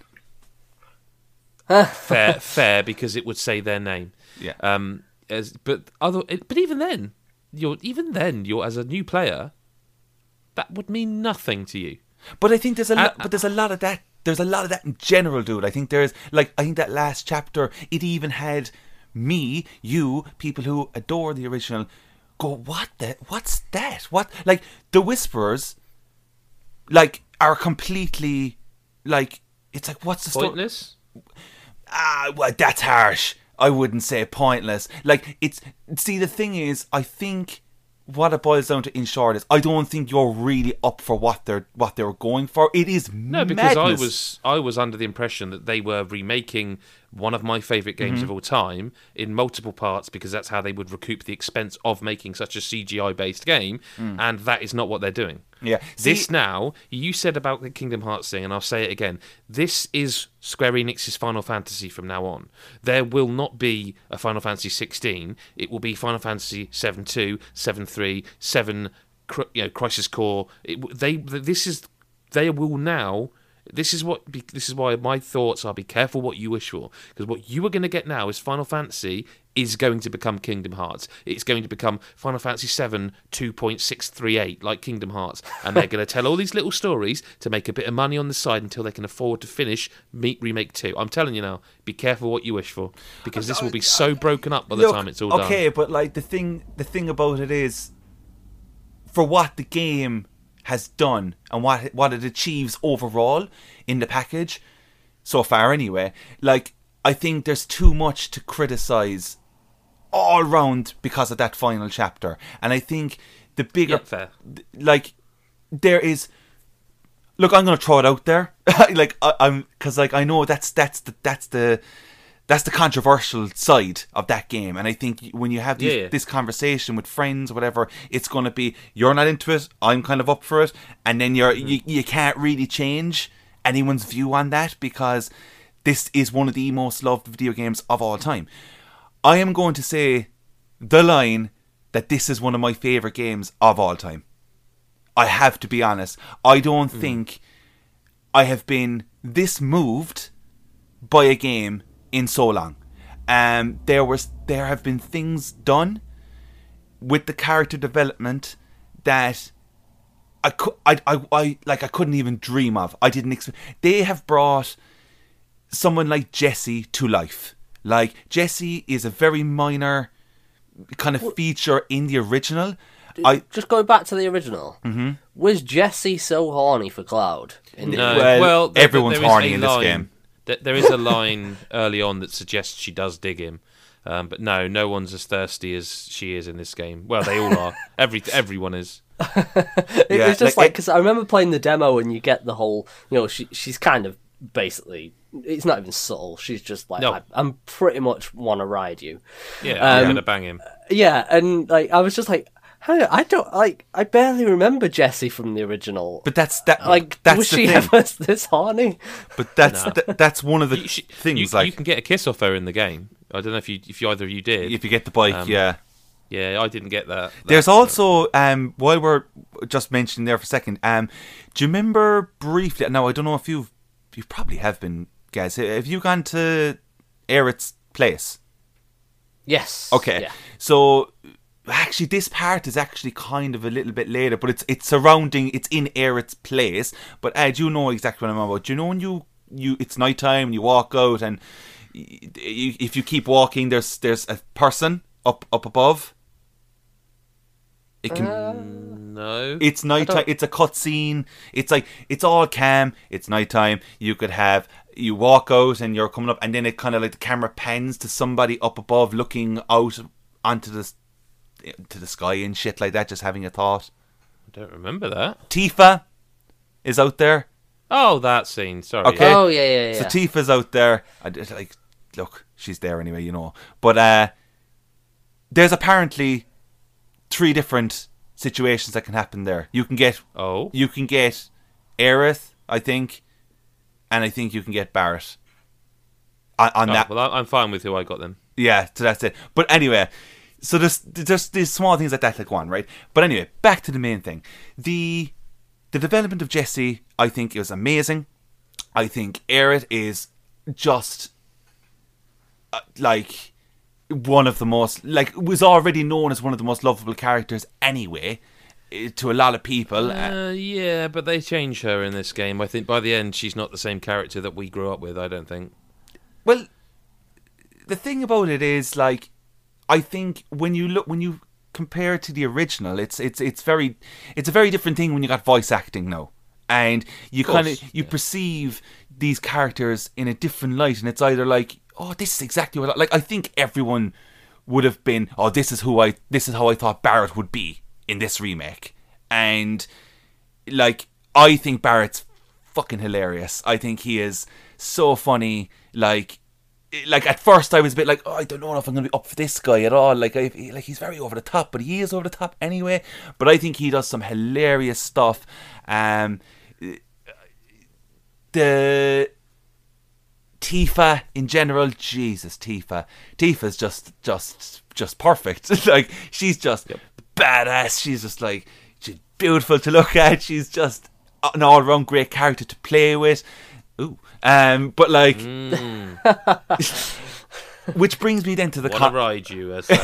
Fair, because it would say their name. Yeah. But even then, you're as a new player, that would mean nothing to you. But I think there's a lot of that. There's a lot of that in general, dude. I think that last chapter, it even had me, you, people who adore the original, go, what's that? What? Like, the Whisperers, like, are completely, like, it's like, what's the story? Pointless? Well, that's harsh. I wouldn't say pointless. Like, the thing is, I think what it boils down to, in short, is I don't think you're really up for what they were going for. It is no, because I was under the impression that they were remaking one of my favourite games of all time in multiple parts, because that's how they would recoup the expense of making such a CGI-based game, and that is not what they're doing. Yeah. This now, you said about the Kingdom Hearts thing, and I'll say it again, this is Square Enix's Final Fantasy from now on. There will not be a Final Fantasy 16. It will be Final Fantasy 7-2, 7-3, 7, Crisis Core. This is why my thoughts are: be careful what you wish for, because what you are going to get now is Final Fantasy is going to become Kingdom Hearts. It's going to become Final Fantasy 7 2.638, like Kingdom Hearts, and they're going to tell all these little stories to make a bit of money on the side until they can afford to finish Remake 2. I'm telling you now, be careful what you wish for, because this will be so broken up by the time it's all done. Okay, but like the thing about it is, for what the game has done and what it achieves overall in the package so far anyway, like, I think there's too much to criticize all round because of that final chapter. And I think the bigger like, there is, look, I'm going to throw it out there like, because like, I know that's the controversial side of that game, and I think when you have this conversation with friends or whatever, it's going to be, you're not into it, I'm kind of up for it, and then you can't really change anyone's view on that, because this is one of the most loved video games of all time. I am going to say the line that this is one of my favourite games of all time. I have to be honest. I don't think I have been this moved by a game in so long. There have been things done with the character development that I couldn't even dream of. I didn't expect. They have brought someone like Jesse to life, Like, Jessie is a very minor kind of feature in the original. Just going back to the original, was Jessie so horny for Cloud? Well, everyone's horny in this game. There is a line early on that suggests she does dig him. But no one's as thirsty as she is in this game. Well, they all are. Everyone is. It was just because I remember playing the demo and you get the whole, she's kind of basically, it's not even subtle. She's just like, no. I'm pretty much want to ride you. Yeah, I'm going to bang him. Yeah, and I was just like, I barely remember Jessie from the original. But that's was she ever this horny? But that's one of the things. You can get a kiss off her in the game. I don't know if either of you did. If you get the bike, yeah. Yeah, I didn't get that. There's also while we're just mentioning there for a second, do you remember briefly? Now I don't know if you probably have been, guys. Have you gone to Aerith's place? Yes. Okay. Yeah. So. Actually, this part is actually kind of a little bit later, but it's in Aerith's place. But do you know exactly what I'm about? Do you know when you it's nighttime and you walk out, and if you keep walking, there's a person up above. It can no. It's nighttime. It's a cutscene. It's like it's all calm. It's nighttime. You walk out and you're coming up, and then it kind of like the camera pans to somebody up above looking out onto the sky and shit like that, just having a thought. I don't remember that. Tifa is out there. Oh, that scene. Sorry. Okay. Oh, yeah. So Tifa's out there. Look, she's there anyway, But there's apparently 3 different situations that can happen there. You can get Aerith, I think, and I think you can get Barret. On that. Well, I'm fine with who I got then. Yeah, so that's it. But anyway. So there's these small things like that that go on, right? But anyway, back to the main thing. The development of Jessie, I think, is amazing. I think Aerith is just one of the most, was already known as one of the most lovable characters anyway, to a lot of people. Yeah, but they changed her in this game. I think by the end, she's not the same character that we grew up with, I don't think. Well, the thing about it is, I think when you compare it to the original, it's a very different thing when you got voice acting now, and you perceive these characters in a different light, and it's either like, oh, this is exactly what I think everyone would have been. Oh, this is how I thought Barret would be in this remake, and I think Barret's fucking hilarious. I think he is so funny. At first I was a bit oh, I don't know if I'm going to be up for this guy at all. He's very over the top, but he is over the top anyway. But I think he does some hilarious stuff. The Tifa in general, Jesus, Tifa's just perfect. She's just badass. She's just she's beautiful to look at. She's just an all-round great character to play with. Ooh. Which brings me then to the ride you as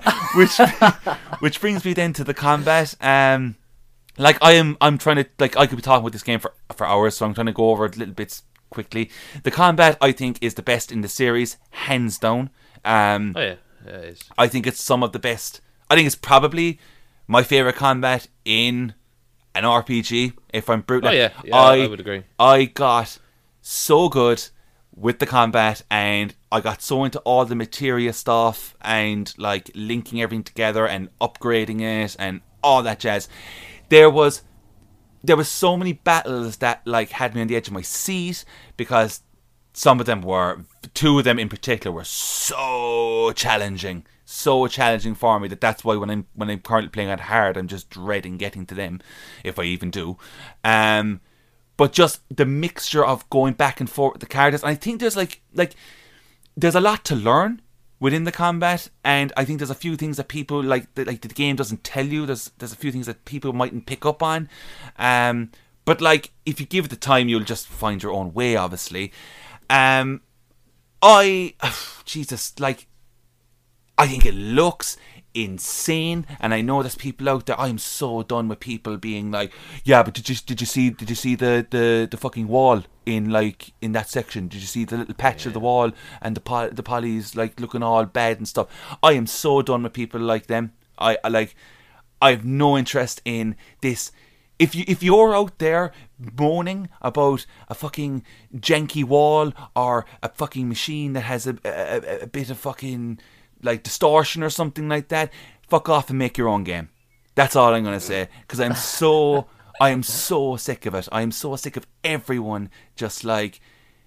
which brings me then to the combat. I'm trying to I could be talking about this game for hours, so I'm trying to go over it little bits quickly. The combat, I think, is the best in the series, hands down. Yeah, it is. I think it's some of the best. I think it's probably my favorite combat in an RPG. If I'm brutal, I would agree. I got so good with the combat, and I got so into all the materia stuff and linking everything together and upgrading it and all that jazz. There was so many battles that had me on the edge of my seat, because some of them were, 2 of them in particular were so challenging for me that's why when I'm currently playing at hard, I'm just dreading getting to them, if I even do. But just the mixture of going back and forth with the characters, and I think there's there's a lot to learn within the combat, and I think there's a few things that people the game doesn't tell you. There's a few things that people mightn't pick up on, but if you give it the time, you'll just find your own way. Obviously, Jesus, I think it looks, insane. And I know there's people out there. I'm so done with people being like, yeah, but did you see the fucking wall in that section? Did you see the little patch of the wall and the polys like looking all bad and stuff? I am so done with people like them. I have no interest in this. If you're out there moaning about a fucking janky wall or a fucking machine that has a bit of fucking like distortion or something like that, fuck off and make your own game. That's all I'm gonna say, because I am so sick of it. I am so sick of everyone just like.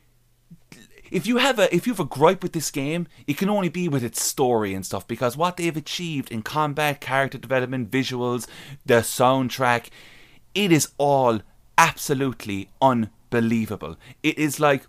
If you have a gripe with this game, it can only be with its story and stuff, because what they've achieved in combat, character development, visuals, the soundtrack, it is all absolutely unbelievable. It is like,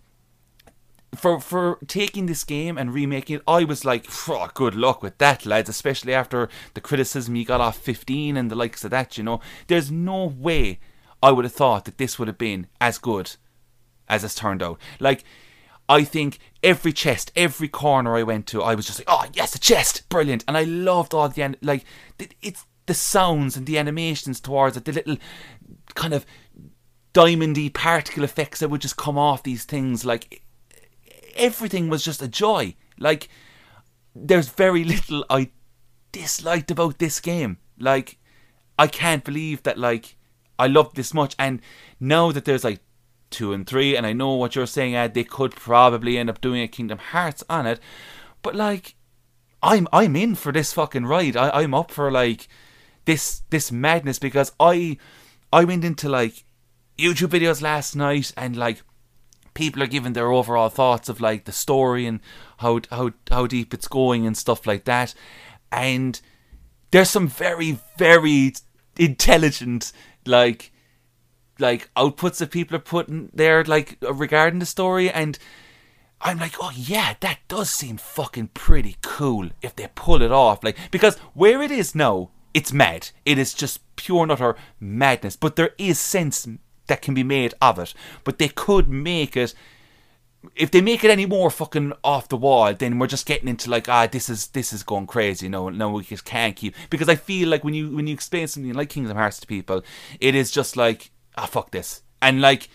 for taking this game and remaking it, I was like, oh, good luck with that, lads, especially after the criticism you got off 15 and the likes of that, you know. There's no way I would have thought that this would have been as good as it's turned out. Like, I think every chest, every corner I went to, I was just like, oh yes, a chest, brilliant. And I loved all it's the sounds and the animations towards it, the little kind of diamondy particle effects that would just come off these things. Like, everything was just a joy. Like, there's very little I disliked about this game. Like, I can't believe that, like, I loved this much. And now that there's like 2 and 3, and I know what you're saying, Ed, they could probably end up doing a Kingdom Hearts on it, but like, I'm in for this fucking ride. I'm up for like this madness, because I went into like YouTube videos last night, and like people are giving their overall thoughts of like the story and how deep it's going and stuff like that, and there's some very, very intelligent like outputs that people are putting there, like, regarding the story, and I'm like, oh yeah, that does seem fucking pretty cool if they pull it off. Like, because where it is now, it's mad. It is just pure and utter madness, but there is sense that can be made of it. But they could make it, if they make it any more fucking off the wall, then we're just getting into like, this is going crazy. No, we just can't keep, because I feel like when you explain something like Kingdom Hearts to people, it is just like, fuck this. And like,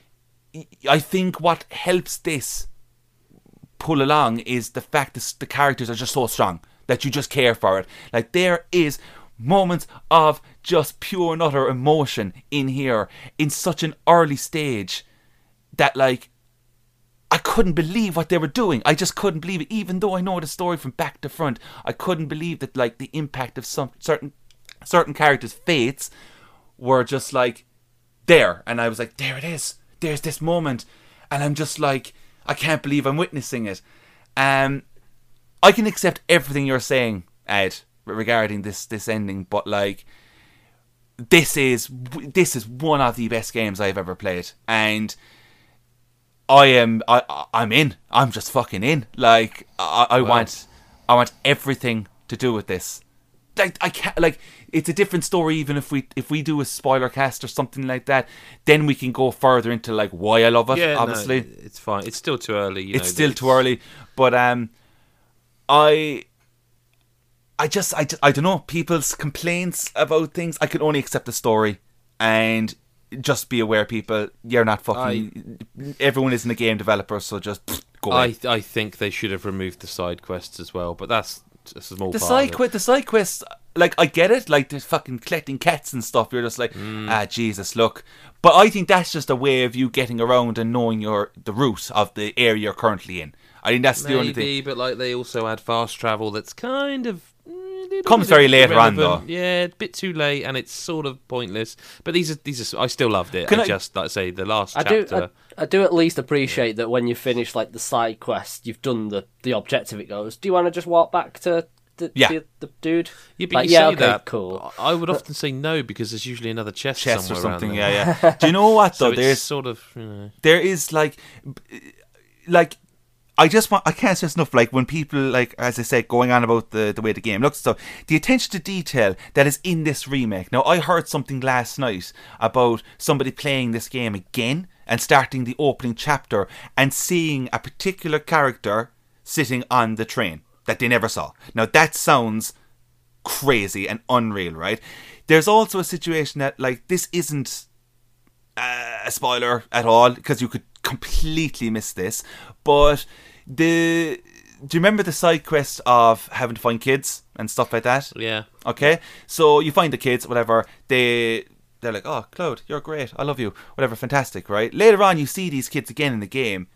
I think what helps this pull along is the fact that the characters are just so strong that you just care for it. Like, there is moments of just pure and utter emotion in here in such an early stage that, like, I couldn't believe what they were doing. I just couldn't believe it. Even though I know the story from back to front, I couldn't believe that, like, the impact of some certain characters' fates were just like there. And I was like, there it is. There's this moment. And I'm just like, I can't believe I'm witnessing it. I can accept everything you're saying, Ed, regarding this ending, but like, this is one of the best games I've ever played, and I'm in. I'm just fucking in. Like, I want everything to do with this. Like, I can't, like, it's a different story. Even if we do a spoiler cast or something like that, then we can go further into like why I love it. Yeah, obviously, no, it's fine. It's still too early. It's still too early. But I don't know. People's complaints about things, I can only accept the story, and just be aware, people, you're not fucking. Everyone isn't a game developer, so just go away. I think they should have removed the side quests as well, but that's a small the part. The side quests, like, I get it. Like, there's fucking collecting cats and stuff. You're just like, Jesus, look. But I think that's just a way of you getting around and knowing the route of the area you're currently in. I think that's the only thing. Maybe, but like, they also add fast travel that's kind of comes very later on, though. Yeah, a bit too late, and it's sort of pointless. But these are I still loved it. Just like I say, the last chapter. I do at least appreciate that when you finish like the side quest, you've done the objective. It goes, do you want to just walk back to the dude? Yeah, but like, you say okay, that. Cool. I would often say no, because there's usually another chest or somewhere something. around there. Yeah. Do you know what though? So there's sort of, you know, there is like. I can't stress enough, like, when people, like, as I said, going on about the way the game looks, so the attention to detail that is in this remake. Now, I heard something last night about somebody playing this game again and starting the opening chapter and seeing a particular character sitting on the train that they never saw. Now, that sounds crazy and unreal, right? There's also a situation that, like, this isn't a spoiler at all, because you could completely miss this, but do you remember the side quest of having to find kids and stuff like that? Yeah. Okay, so you find the kids, whatever, they're like, oh, Cloud, you're great, I love you, whatever, fantastic, right? Later on, you see these kids again in the game,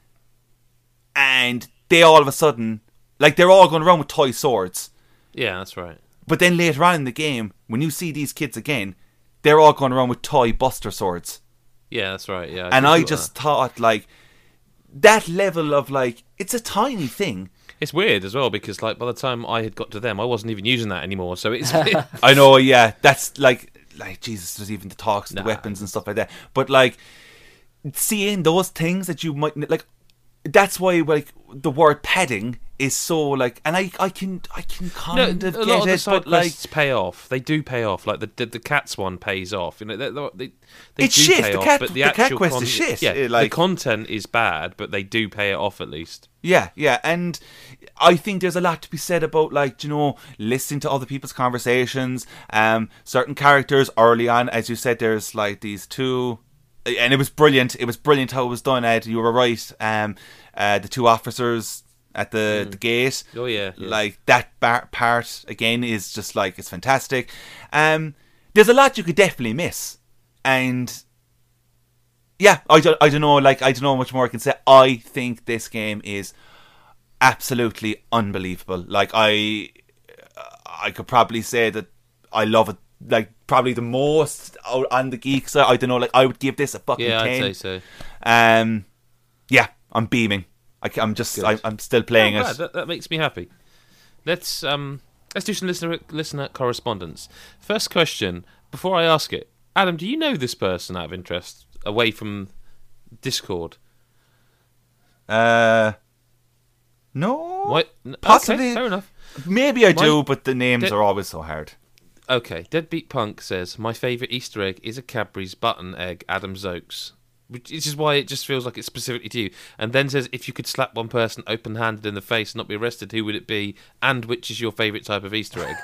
and they all of a sudden, like, they're all going around with toy swords. Yeah, that's right. But then later on in the game, when you see these kids again, they're all going around with toy Buster swords. Yeah, that's right. Yeah, and I just thought, like, that level of, like, it's a tiny thing. It's weird as well, because, like, by the time I had got to them, I wasn't even using that anymore. So it's I know, yeah, that's like Jesus, there's even the talks, the weapons and stuff like that. But, like, seeing those things that you might, like, that's why, like, the word padding is so, like, and I can kind of get a lot of the it, side but, like, quests pay off. They do pay off. Like the cats one pays off. You know, they it's do shit. pay The off, cat, but the cat quest is shit. Yeah, like, the content is bad, but they do pay it off at least. Yeah, and I think there's a lot to be said about, like, you know, listening to other people's conversations. Certain characters early on, as you said, there's like these two, and it was brilliant. It was brilliant how it was done, Ed. You were right. The two officers at the gate. Oh yeah. Like, that part again is just, like, it's fantastic. There's a lot you could definitely miss, and yeah, I don't know, like, I don't know much more I can say. I think this game is absolutely unbelievable. Like, I could probably say that I love it, like, probably the most out on the geek side. I don't know, like, I would give this a fucking 10. I'd say so. Yeah, I'm beaming. I'm still playing it. That makes me happy. Let's do some listener correspondence. First question, before I ask it, Adam, do you know this person out of interest, away from Discord? No. What? Possibly. Okay, fair enough. Maybe I do, but the names are always so hard. Okay, Deadbeat Punk says, my favourite Easter egg is a Cadbury's button egg, Adam Zokes. Which is why it just feels like it's specifically to you. And then says, if you could slap one person open-handed in the face and not be arrested, who would it be? And which is your favourite type of Easter egg?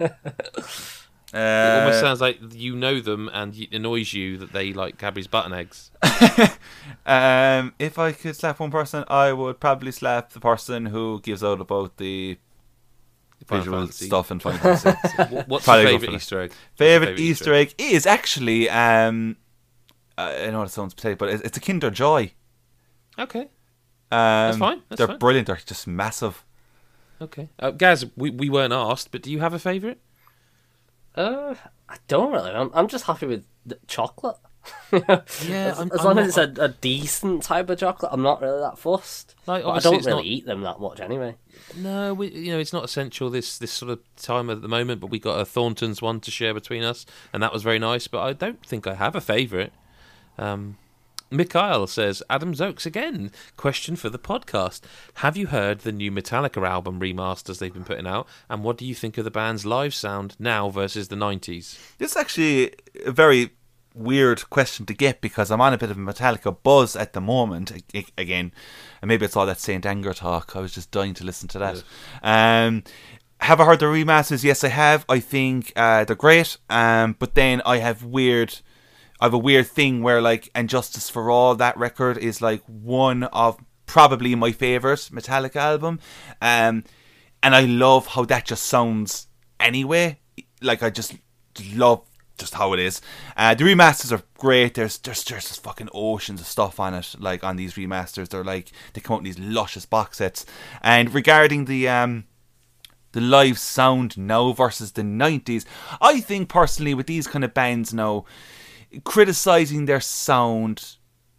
It almost sounds like you know them and it annoys you that they like Cadbury's button eggs. If I could slap one person, I would probably slap the person who gives out about the visual stuff in Final Fantasy. What's your favourite Easter egg? Favourite Easter egg is actually... I know it sounds pathetic, but it's a Kinder Joy. Okay. That's fine. They're brilliant. They're just massive. Okay. Gaz, we weren't asked, but do you have a favourite? I don't really. I'm just happy with the chocolate. Yeah, as long as it's a decent type of chocolate, I'm not really that fussed. Like, I don't really eat them that much anyway. No, it's not essential this sort of time at the moment, but we got a Thornton's one to share between us, and that was very nice, but I don't think I have a favourite. Mikhail says, Adam Zokes again. Question for the podcast. Have you heard the new Metallica album remasters they've been putting out? And what do you think of the band's live sound now versus the 90s? This is actually a very weird question to get, because I'm on a bit of a Metallica buzz at the moment again, and maybe it's all that Saint Anger talk. I was just dying to listen to that. Yeah. Have I heard the remasters? Yes, I have. I think they're great, but then I have a weird thing where, like, And Justice for All, that record is like one of probably my favourite Metallica album, and I love how that just sounds anyway. Like, I just love just how it is. The remasters are great. There's just fucking oceans of stuff on it, like, on these remasters. They're like, they come out in these luscious box sets. And regarding the live sound now versus the 90s, I think personally with these kind of bands now, criticising their sound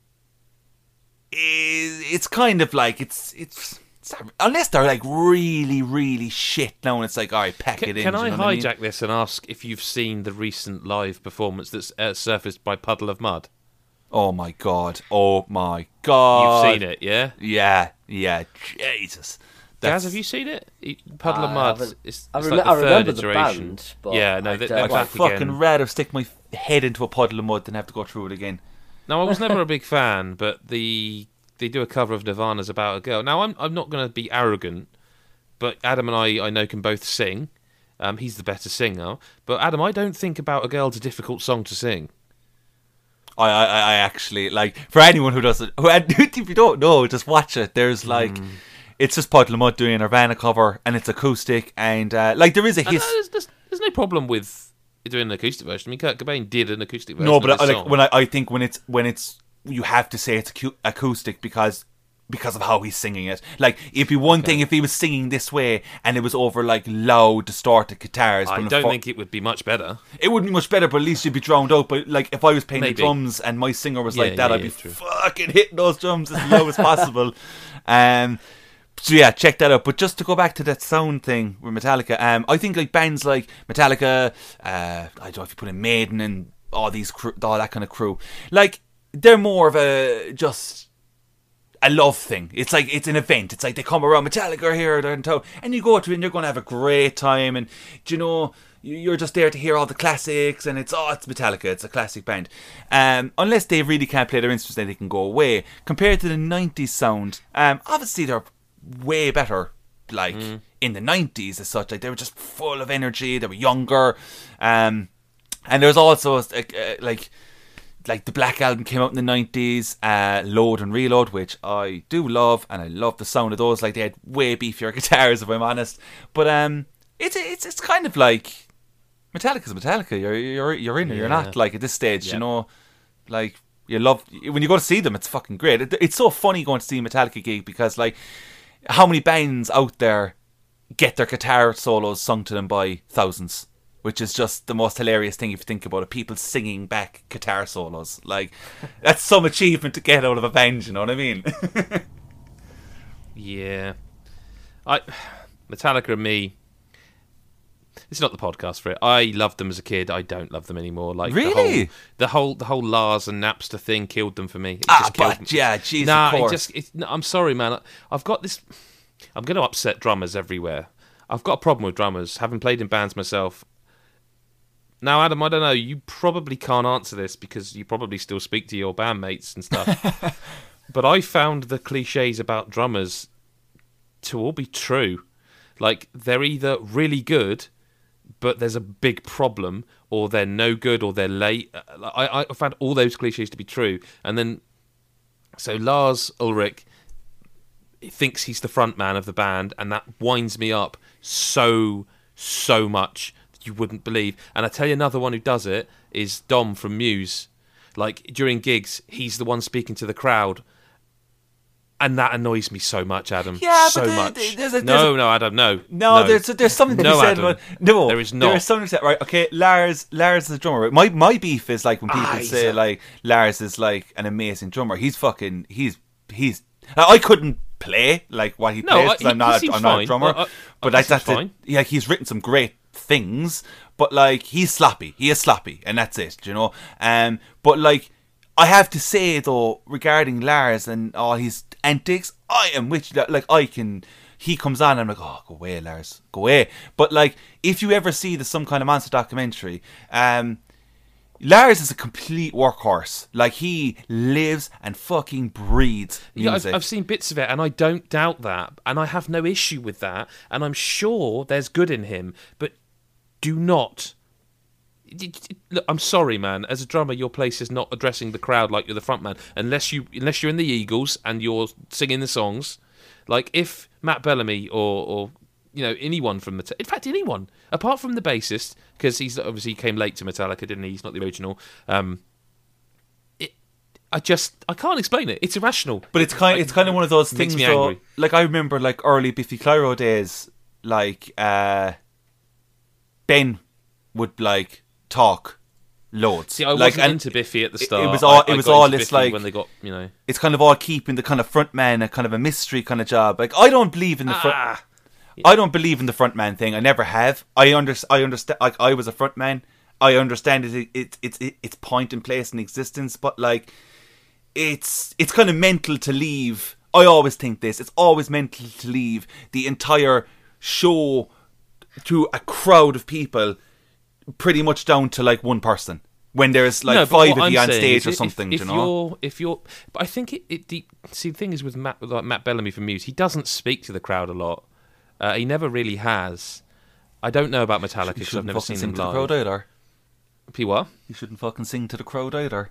it's kind of like it's unless they're like really, really shit now, and it's like, alright, pack it in. Can I hijack I mean? this and ask if you've seen the recent live performance that's surfaced by Puddle of Mud? Oh my god. You've seen it, yeah? Yeah, Jesus. Gaz, have you seen it? Puddle of Mud. It's I like the third iteration. Band, but yeah, no, they're I'd back fucking again. rather stick my head into a puddle of mud than have to go through it again. Now, I was never a big fan, but they do a cover of Nirvana's About a Girl. Now, I'm not going to be arrogant, but Adam and I know can both sing. He's the better singer. But Adam, I don't think About a Girl's a difficult song to sing. I actually, like, for anyone who doesn't, if you don't know, just watch it. There's like, it's just Pod Lamont doing a Nirvana cover, and it's acoustic, and like there is a There's no problem with doing an acoustic version. I mean, Kurt Cobain did an acoustic version. No, but of this like song. when I think when it's you have to say it's acoustic because of how he's singing it. Like, it'd be one thing if he was singing this way and it was over like loud, distorted guitars. I don't think it would be much better. It wouldn't be much better, but at least you'd be drowned out. But like, if I was playing the drums and my singer was like that, I'd be fucking hitting those drums as low as possible. So yeah, check that out. But just to go back to that sound thing with Metallica, I think like bands like Metallica, I don't know if you put in Maiden and all that kind of crew, like they're more of a love thing. It's like, it's an event. It's like they come around, Metallica are here, they're in town, and you go to it and you're going to have a great time, and you know, you're just there to hear all the classics, and it's Metallica, it's a classic band. Unless they really can't play their instruments, then they can go away. Compared to the 90s sound, obviously they're way better, like in the 90s as such. Like, they were just full of energy, they were younger, and there's also like the Black Album came out in the 90s, Load and Reload, which I do love, and I love the sound of those. Like, they had way beefier guitars, if I'm honest. But it's kind of like Metallica's Metallica. You're in or you're not. Like, at this stage, you know, like, you love when you go to see them. It's fucking great. It's so funny going to see a Metallica gig, because like, how many bands out there get their guitar solos sung to them by thousands? Which is just the most hilarious thing if you think about it. People singing back guitar solos. Like, that's some achievement to get out of a band, you know what I mean? Yeah. Metallica and me, it's not the podcast for it. I loved them as a kid. I don't love them anymore. Like, really? The whole Lars and Napster thing killed them for me. Yeah, jeez, of course. I'm sorry, man. I've got this... I'm going to upset drummers everywhere. I've got a problem with drummers, having played in bands myself. Now, Adam, I don't know, you probably can't answer this because you probably still speak to your bandmates and stuff. But I found the cliches about drummers to all be true. Like, they're either really good, but there's a big problem, or they're no good, or they're late. I found all those cliches to be true. And then, so Lars Ulrich thinks he's the front man of the band, and that winds me up so much. You wouldn't believe. And I tell you, another one who does it is Dom from Muse. Like, during gigs, he's the one speaking to the crowd, and that annoys me so much, Adam. Yeah, so but much. No, Adam, no. There's something to be said about... No, there is not. There is something to say. Right, okay, Lars is the drummer. Right? My beef is like when people say like Lars is like an amazing drummer. He's I couldn't play like what he plays, because I'm not a drummer. But that's fine. Yeah, he's written some great things, but like, he's sloppy. He is sloppy, and that's it, you know. But like, I have to say though, regarding Lars and all his antics, I am with you. Like, he comes on and I'm like, oh, go away, Lars, go away. But like, if you ever see Some Kind of Monster documentary, Lars is a complete workhorse. Like, he lives and fucking breathes music. Yeah, I've seen bits of it, and I don't doubt that, and I have no issue with that, and I'm sure there's good in him, but do not... Look, I'm sorry, man. As a drummer, your place is not addressing the crowd like you're the front man, unless you're in the Eagles and you're singing the songs. Like, if Matt Bellamy or you know, anyone from in fact, anyone apart from the bassist, because he's obviously came late to Metallica, didn't he? He's not the original. I can't explain it. It's irrational. But it's kind of one of those things. Makes me angry. Like, I remember like early Biffy Clyro days. Like, Ben would like talk loads. See, I wasn't into Biffy at the start. It was all this like, when they got, you know, it's kind of all keeping the kind of front man a kind of a mystery kind of job. Like, I don't believe in the front. I don't believe in the front man thing. I never have. I understand. Like, I was a front man. I understand its point and place in existence, but like, it's kind of mental to leave. I always think this. It's always mental to leave the entire show to a crowd of people, pretty much down to like one person, when there's like five of you on stage or something. If you're, but I think the thing is with Matt Bellamy from Muse, he doesn't speak to the crowd a lot. He never really has. I don't know about Metallica because I've never seen them live. You shouldn't fucking sing to the live. crowd either. P what? You shouldn't fucking sing to the crowd either.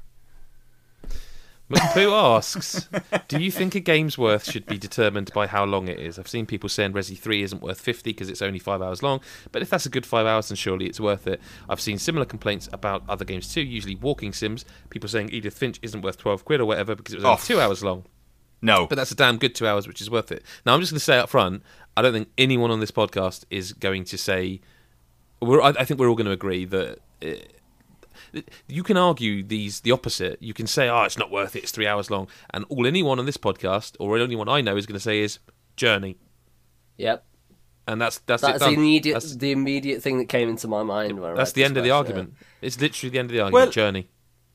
McPoo asks, do you think a game's worth should be determined by how long it is? I've seen people saying Resi 3 isn't worth 50 because it's only 5 hours long, but if that's a good 5 hours, then surely it's worth it. I've seen similar complaints about other games too, usually walking sims. People saying Edith Finch isn't worth 12 quid or whatever because it was only 2 hours long. No. But that's a damn good 2 hours, which is worth it. Now, I'm just going to say up front, I don't think anyone on this podcast is going to say... I think we're all going to agree that... you can argue the opposite. You can say, it's not worth it, it's 3 hours long. And all anyone on this podcast, or anyone I know, is going to say is Journey. Yep. And that's it the done. immediate thing that came into my mind. When that's the end of the argument. It's literally the end of the argument. Journey.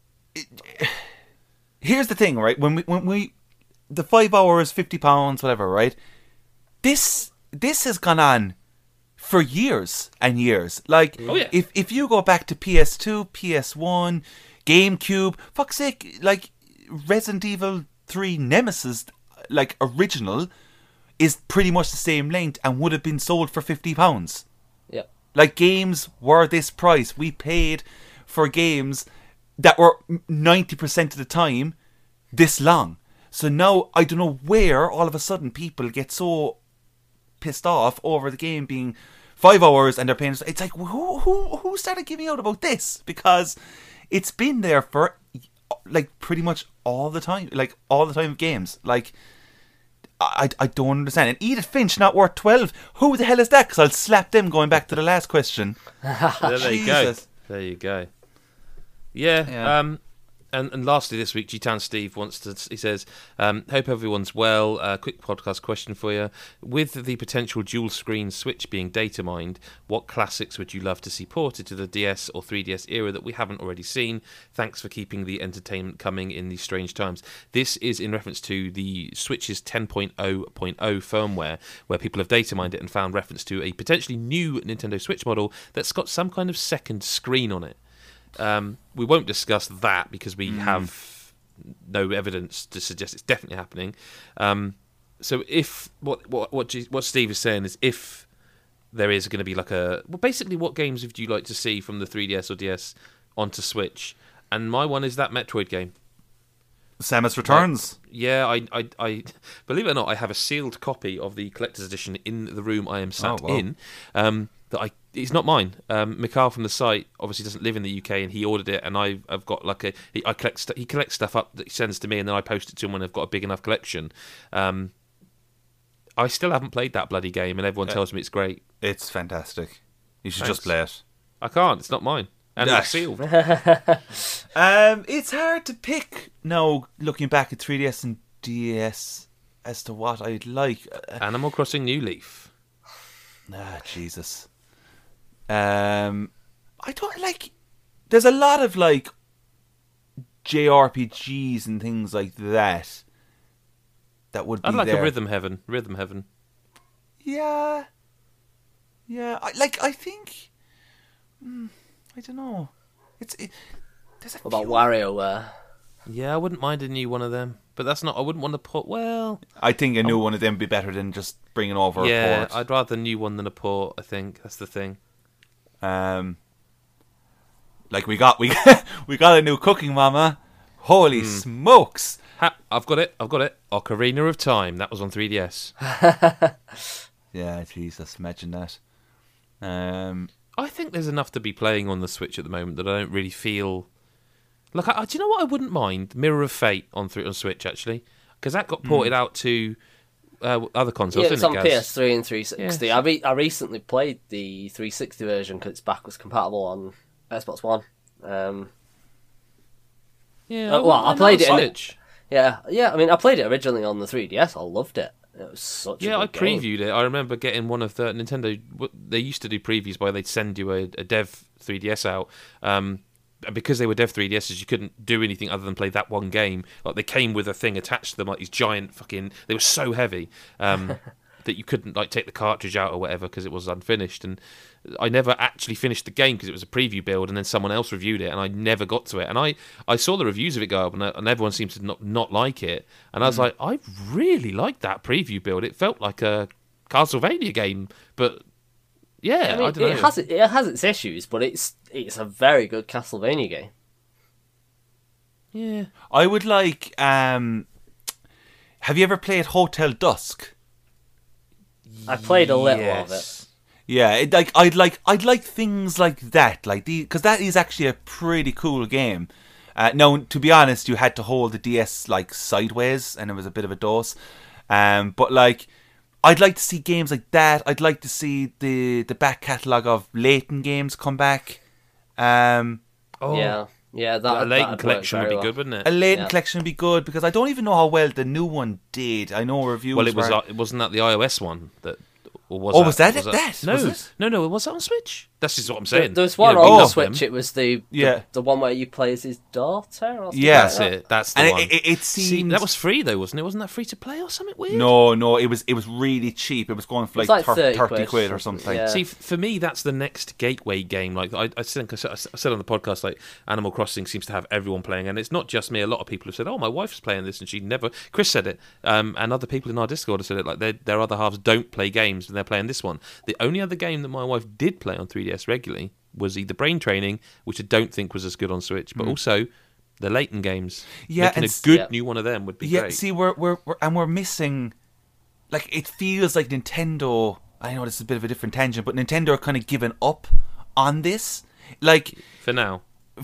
Here's the thing, right? When we the 5 hours, £50, whatever, right? This has gone on for years and years. Like, if you go back to PS2, PS1, GameCube, fuck's sake, like Resident Evil 3 Nemesis, like original, is pretty much the same length and would have been sold for £50. Yeah. Like, games were this price. We paid for games that were 90% of the time this long. So now I don't know where all of a sudden people get so pissed off over the game being 5 hours and they're paying. It's like, who started giving out about this? Because it's been there for like pretty much all the time, like all the time of games. Like, I don't understand. And Edith Finch not worth 12. Who the hell is that? Because I'll slap them going back to the last question. There you go. There you go. Yeah. And lastly this week, G-Town Steve he says, hope everyone's well. Quick podcast question for you. With the potential dual screen Switch being data mined, what classics would you love to see ported to the DS or 3DS era that we haven't already seen? Thanks for keeping the entertainment coming in these strange times. This is in reference to the Switch's 10.0.0 firmware, where people have data mined it and found reference to a potentially new Nintendo Switch model that's got some kind of second screen on it. We won't discuss that because we have no evidence to suggest it's definitely happening. So if what Steve is saying is if there is going to be like basically what games would you like to see from the 3DS or DS onto Switch? And my one is that Metroid game. Samus Returns. I believe it or not, I have a sealed copy of the collector's edition in the room I am sat in. It's not mine. Mikhail from the site obviously doesn't live in the UK, and he ordered it. And I've got like he collects stuff up that he sends to me, and then I post it to him when I've got a big enough collection. I still haven't played that bloody game, and everyone tells me it's great. It's fantastic. You should just play it. I can't. It's not mine. And it's sealed. It's hard to pick now, looking back at 3DS and DS, as to what I'd like. Animal Crossing New Leaf. Jesus. I don't like. There's a lot of like JRPGs and things like that. That would be. I'd like there. a Rhythm Heaven. Yeah. I think. I don't know. There's a what about WarioWare? Yeah, I wouldn't mind a new one of them, but that's not. I wouldn't want to put. Well, I think a new one of them would be better than just bringing over a port. Yeah, I'd rather a new one than a port. I think that's the thing. Like we got a new Cooking Mama. Holy smokes! I've got it. Ocarina of Time. That was on 3DS. Yeah, Jesus, imagine that. I think there's enough to be playing on the Switch at the moment that I don't really feel. Like, do you know what I wouldn't mind? Mirror of Fate on Switch actually, because that got ported out to other consoles. Yeah, it's on Gaz? PS3 and 360. Yeah. I recently played the 360 version because it's backwards compatible on Xbox One. I played it. I mean, I played it originally on the 3DS. I loved it. It was such a good game. Previewed it. I remember getting one of the Nintendo. They used to do previews where they'd send you a dev 3DS out. Because they were dev 3DSs, you couldn't do anything other than play that one game. Like, they came with a thing attached to them, like these giant fucking. They were so heavy that you couldn't like take the cartridge out or whatever because it was unfinished. And I never actually finished the game because it was a preview build, and then someone else reviewed it, and I never got to it. And I saw the reviews of it go up, and everyone seemed to not like it. And I was like, I really liked that preview build. It felt like a Castlevania game, but Yeah, I mean, don't know. It has its issues, but it's a very good Castlevania game. Yeah. I would like. Have you ever played Hotel Dusk? I played a little of it. Yeah, I'd like things like that, because that is actually a pretty cool game. Now, to be honest, you had to hold the DS like sideways, and it was a bit of a dose. But like, I'd like to see games like that. I'd like to see the back catalogue of Layton games come back. Yeah, that a Layton collection would be good, wouldn't it? A Layton collection would be good, because I don't even know how well the new one did. I know reviews. Well, wasn't that the iOS one that? Or was was that? No, was it? no. Was that on Switch? That's just what I'm saying. There was one on the Switch. It was the one where you play as his daughter. Or that's it. That's the one. It seems that was free though, wasn't it? Wasn't that free to play or something weird? No. It was really cheap. It was going for like 30 quid or something. Yeah. See, for me, that's the next gateway game. Like I think I said on the podcast, like Animal Crossing seems to have everyone playing, and it's not just me. A lot of people have said, "Oh, my wife's playing this," and she never. Chris said it, and other people in our Discord have said it. Like their other halves don't play games, and they're playing this one. The only other game that my wife did play on 3DS regularly was either Brain Training, which I don't think was as good on Switch, but also the Layton games. Yeah, making a good new one of them would be great. See, we're missing. Like, it feels like Nintendo. I know this is a bit of a different tangent, but Nintendo are kind of giving up on this. Like, for now,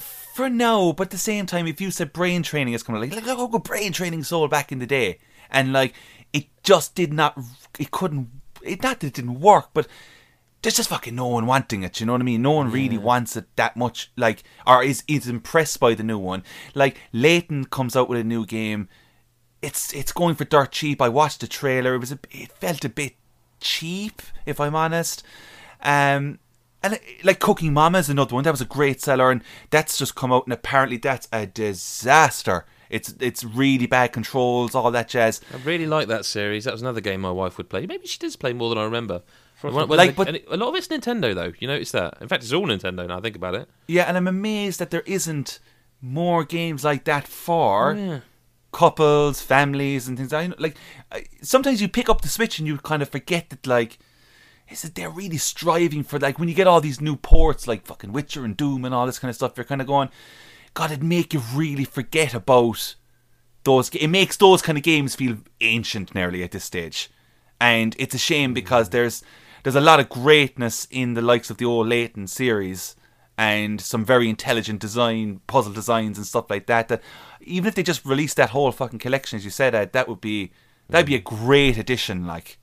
but at the same time, if you said Brain Training is coming, like look how Brain Training sold back in the day, and like it just did not. It couldn't. Not that it didn't work, but there's just fucking no one wanting it. You know what I mean? No one really wants it that much. Like, or is impressed by the new one. Like, Layton comes out with a new game. It's going for dirt cheap. I watched the trailer. It felt a bit cheap, if I'm honest. And like Cooking Mama is another one. That was a great seller, and that's just come out, and apparently that's a disaster. It's really bad controls, all that jazz. I really like that series. That was another game my wife would play. Maybe she does play more than I remember. A lot of it's Nintendo, though. You notice that? In fact, it's all Nintendo now I think about it. Yeah, and I'm amazed that there isn't more games like that for couples, families, and things. Sometimes you pick up the Switch and you kind of forget that, like, is it they're really striving for, like, when you get all these new ports, like fucking Witcher and Doom and all this kind of stuff, you're kind of going, God, it'd make you really forget about those. It makes those kind of games feel ancient nearly at this stage. And it's a shame, because there's a lot of greatness in the likes of the old Layton series, and some very intelligent puzzle designs and stuff like that, that even if they just released that whole fucking collection, as you said, Ed, that'd be a great addition, like.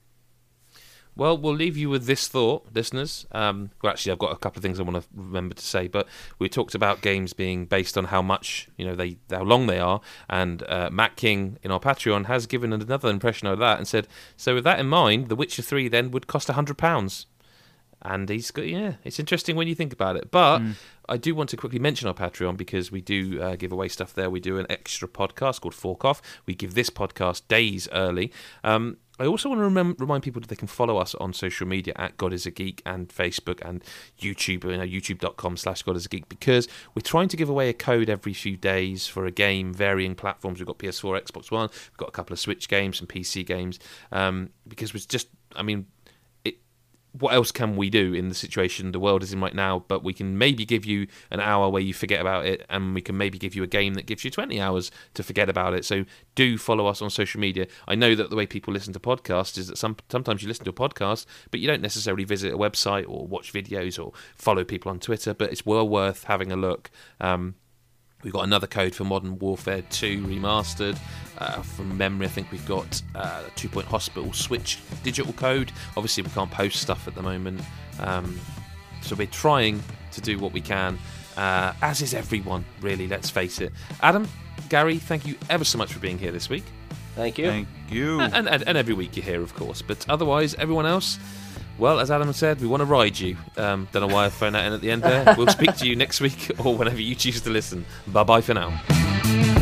Well, we'll leave you with this thought, listeners. Well, actually, I've got a couple of things I want to remember to say, but we talked about games being based on how much, how long they are, and Matt King in our Patreon has given another impression of that and said, so with that in mind, The Witcher 3 then would cost £100. And he's got, it's interesting when you think about it. But I do want to quickly mention our Patreon, because we do give away stuff there. We do an extra podcast called Fork Off. We give this podcast days early. I also want to remind people that they can follow us on social media at God is a Geek, and Facebook and YouTube, youtube.com/GodIsAGeek, because we're trying to give away a code every few days for a game, varying platforms. We've got PS4, Xbox One, we've got a couple of Switch games, some PC games, because we're just, what else can we do in the situation the world is in right now? But we can maybe give you an hour where you forget about it, and we can maybe give you a game that gives you 20 hours to forget about it. So do follow us on social media. I know that the way people listen to podcasts is that sometimes you listen to a podcast, but you don't necessarily visit a website or watch videos or follow people on Twitter, but it's well worth having a look. We've got another code for Modern Warfare 2 Remastered. From memory, I think we've got a 2 Point Hospital Switch digital code. Obviously, we can't post stuff at the moment. So we're trying to do what we can, as is everyone, really, let's face it. Adam, Gary, thank you ever so much for being here this week. Thank you. Thank you. And every week you're here, of course. But otherwise, everyone else, well, as Adam said, we want to ride you. Don't know why I phoned that in at the end there. We'll speak to you next week or whenever you choose to listen. Bye-bye for now.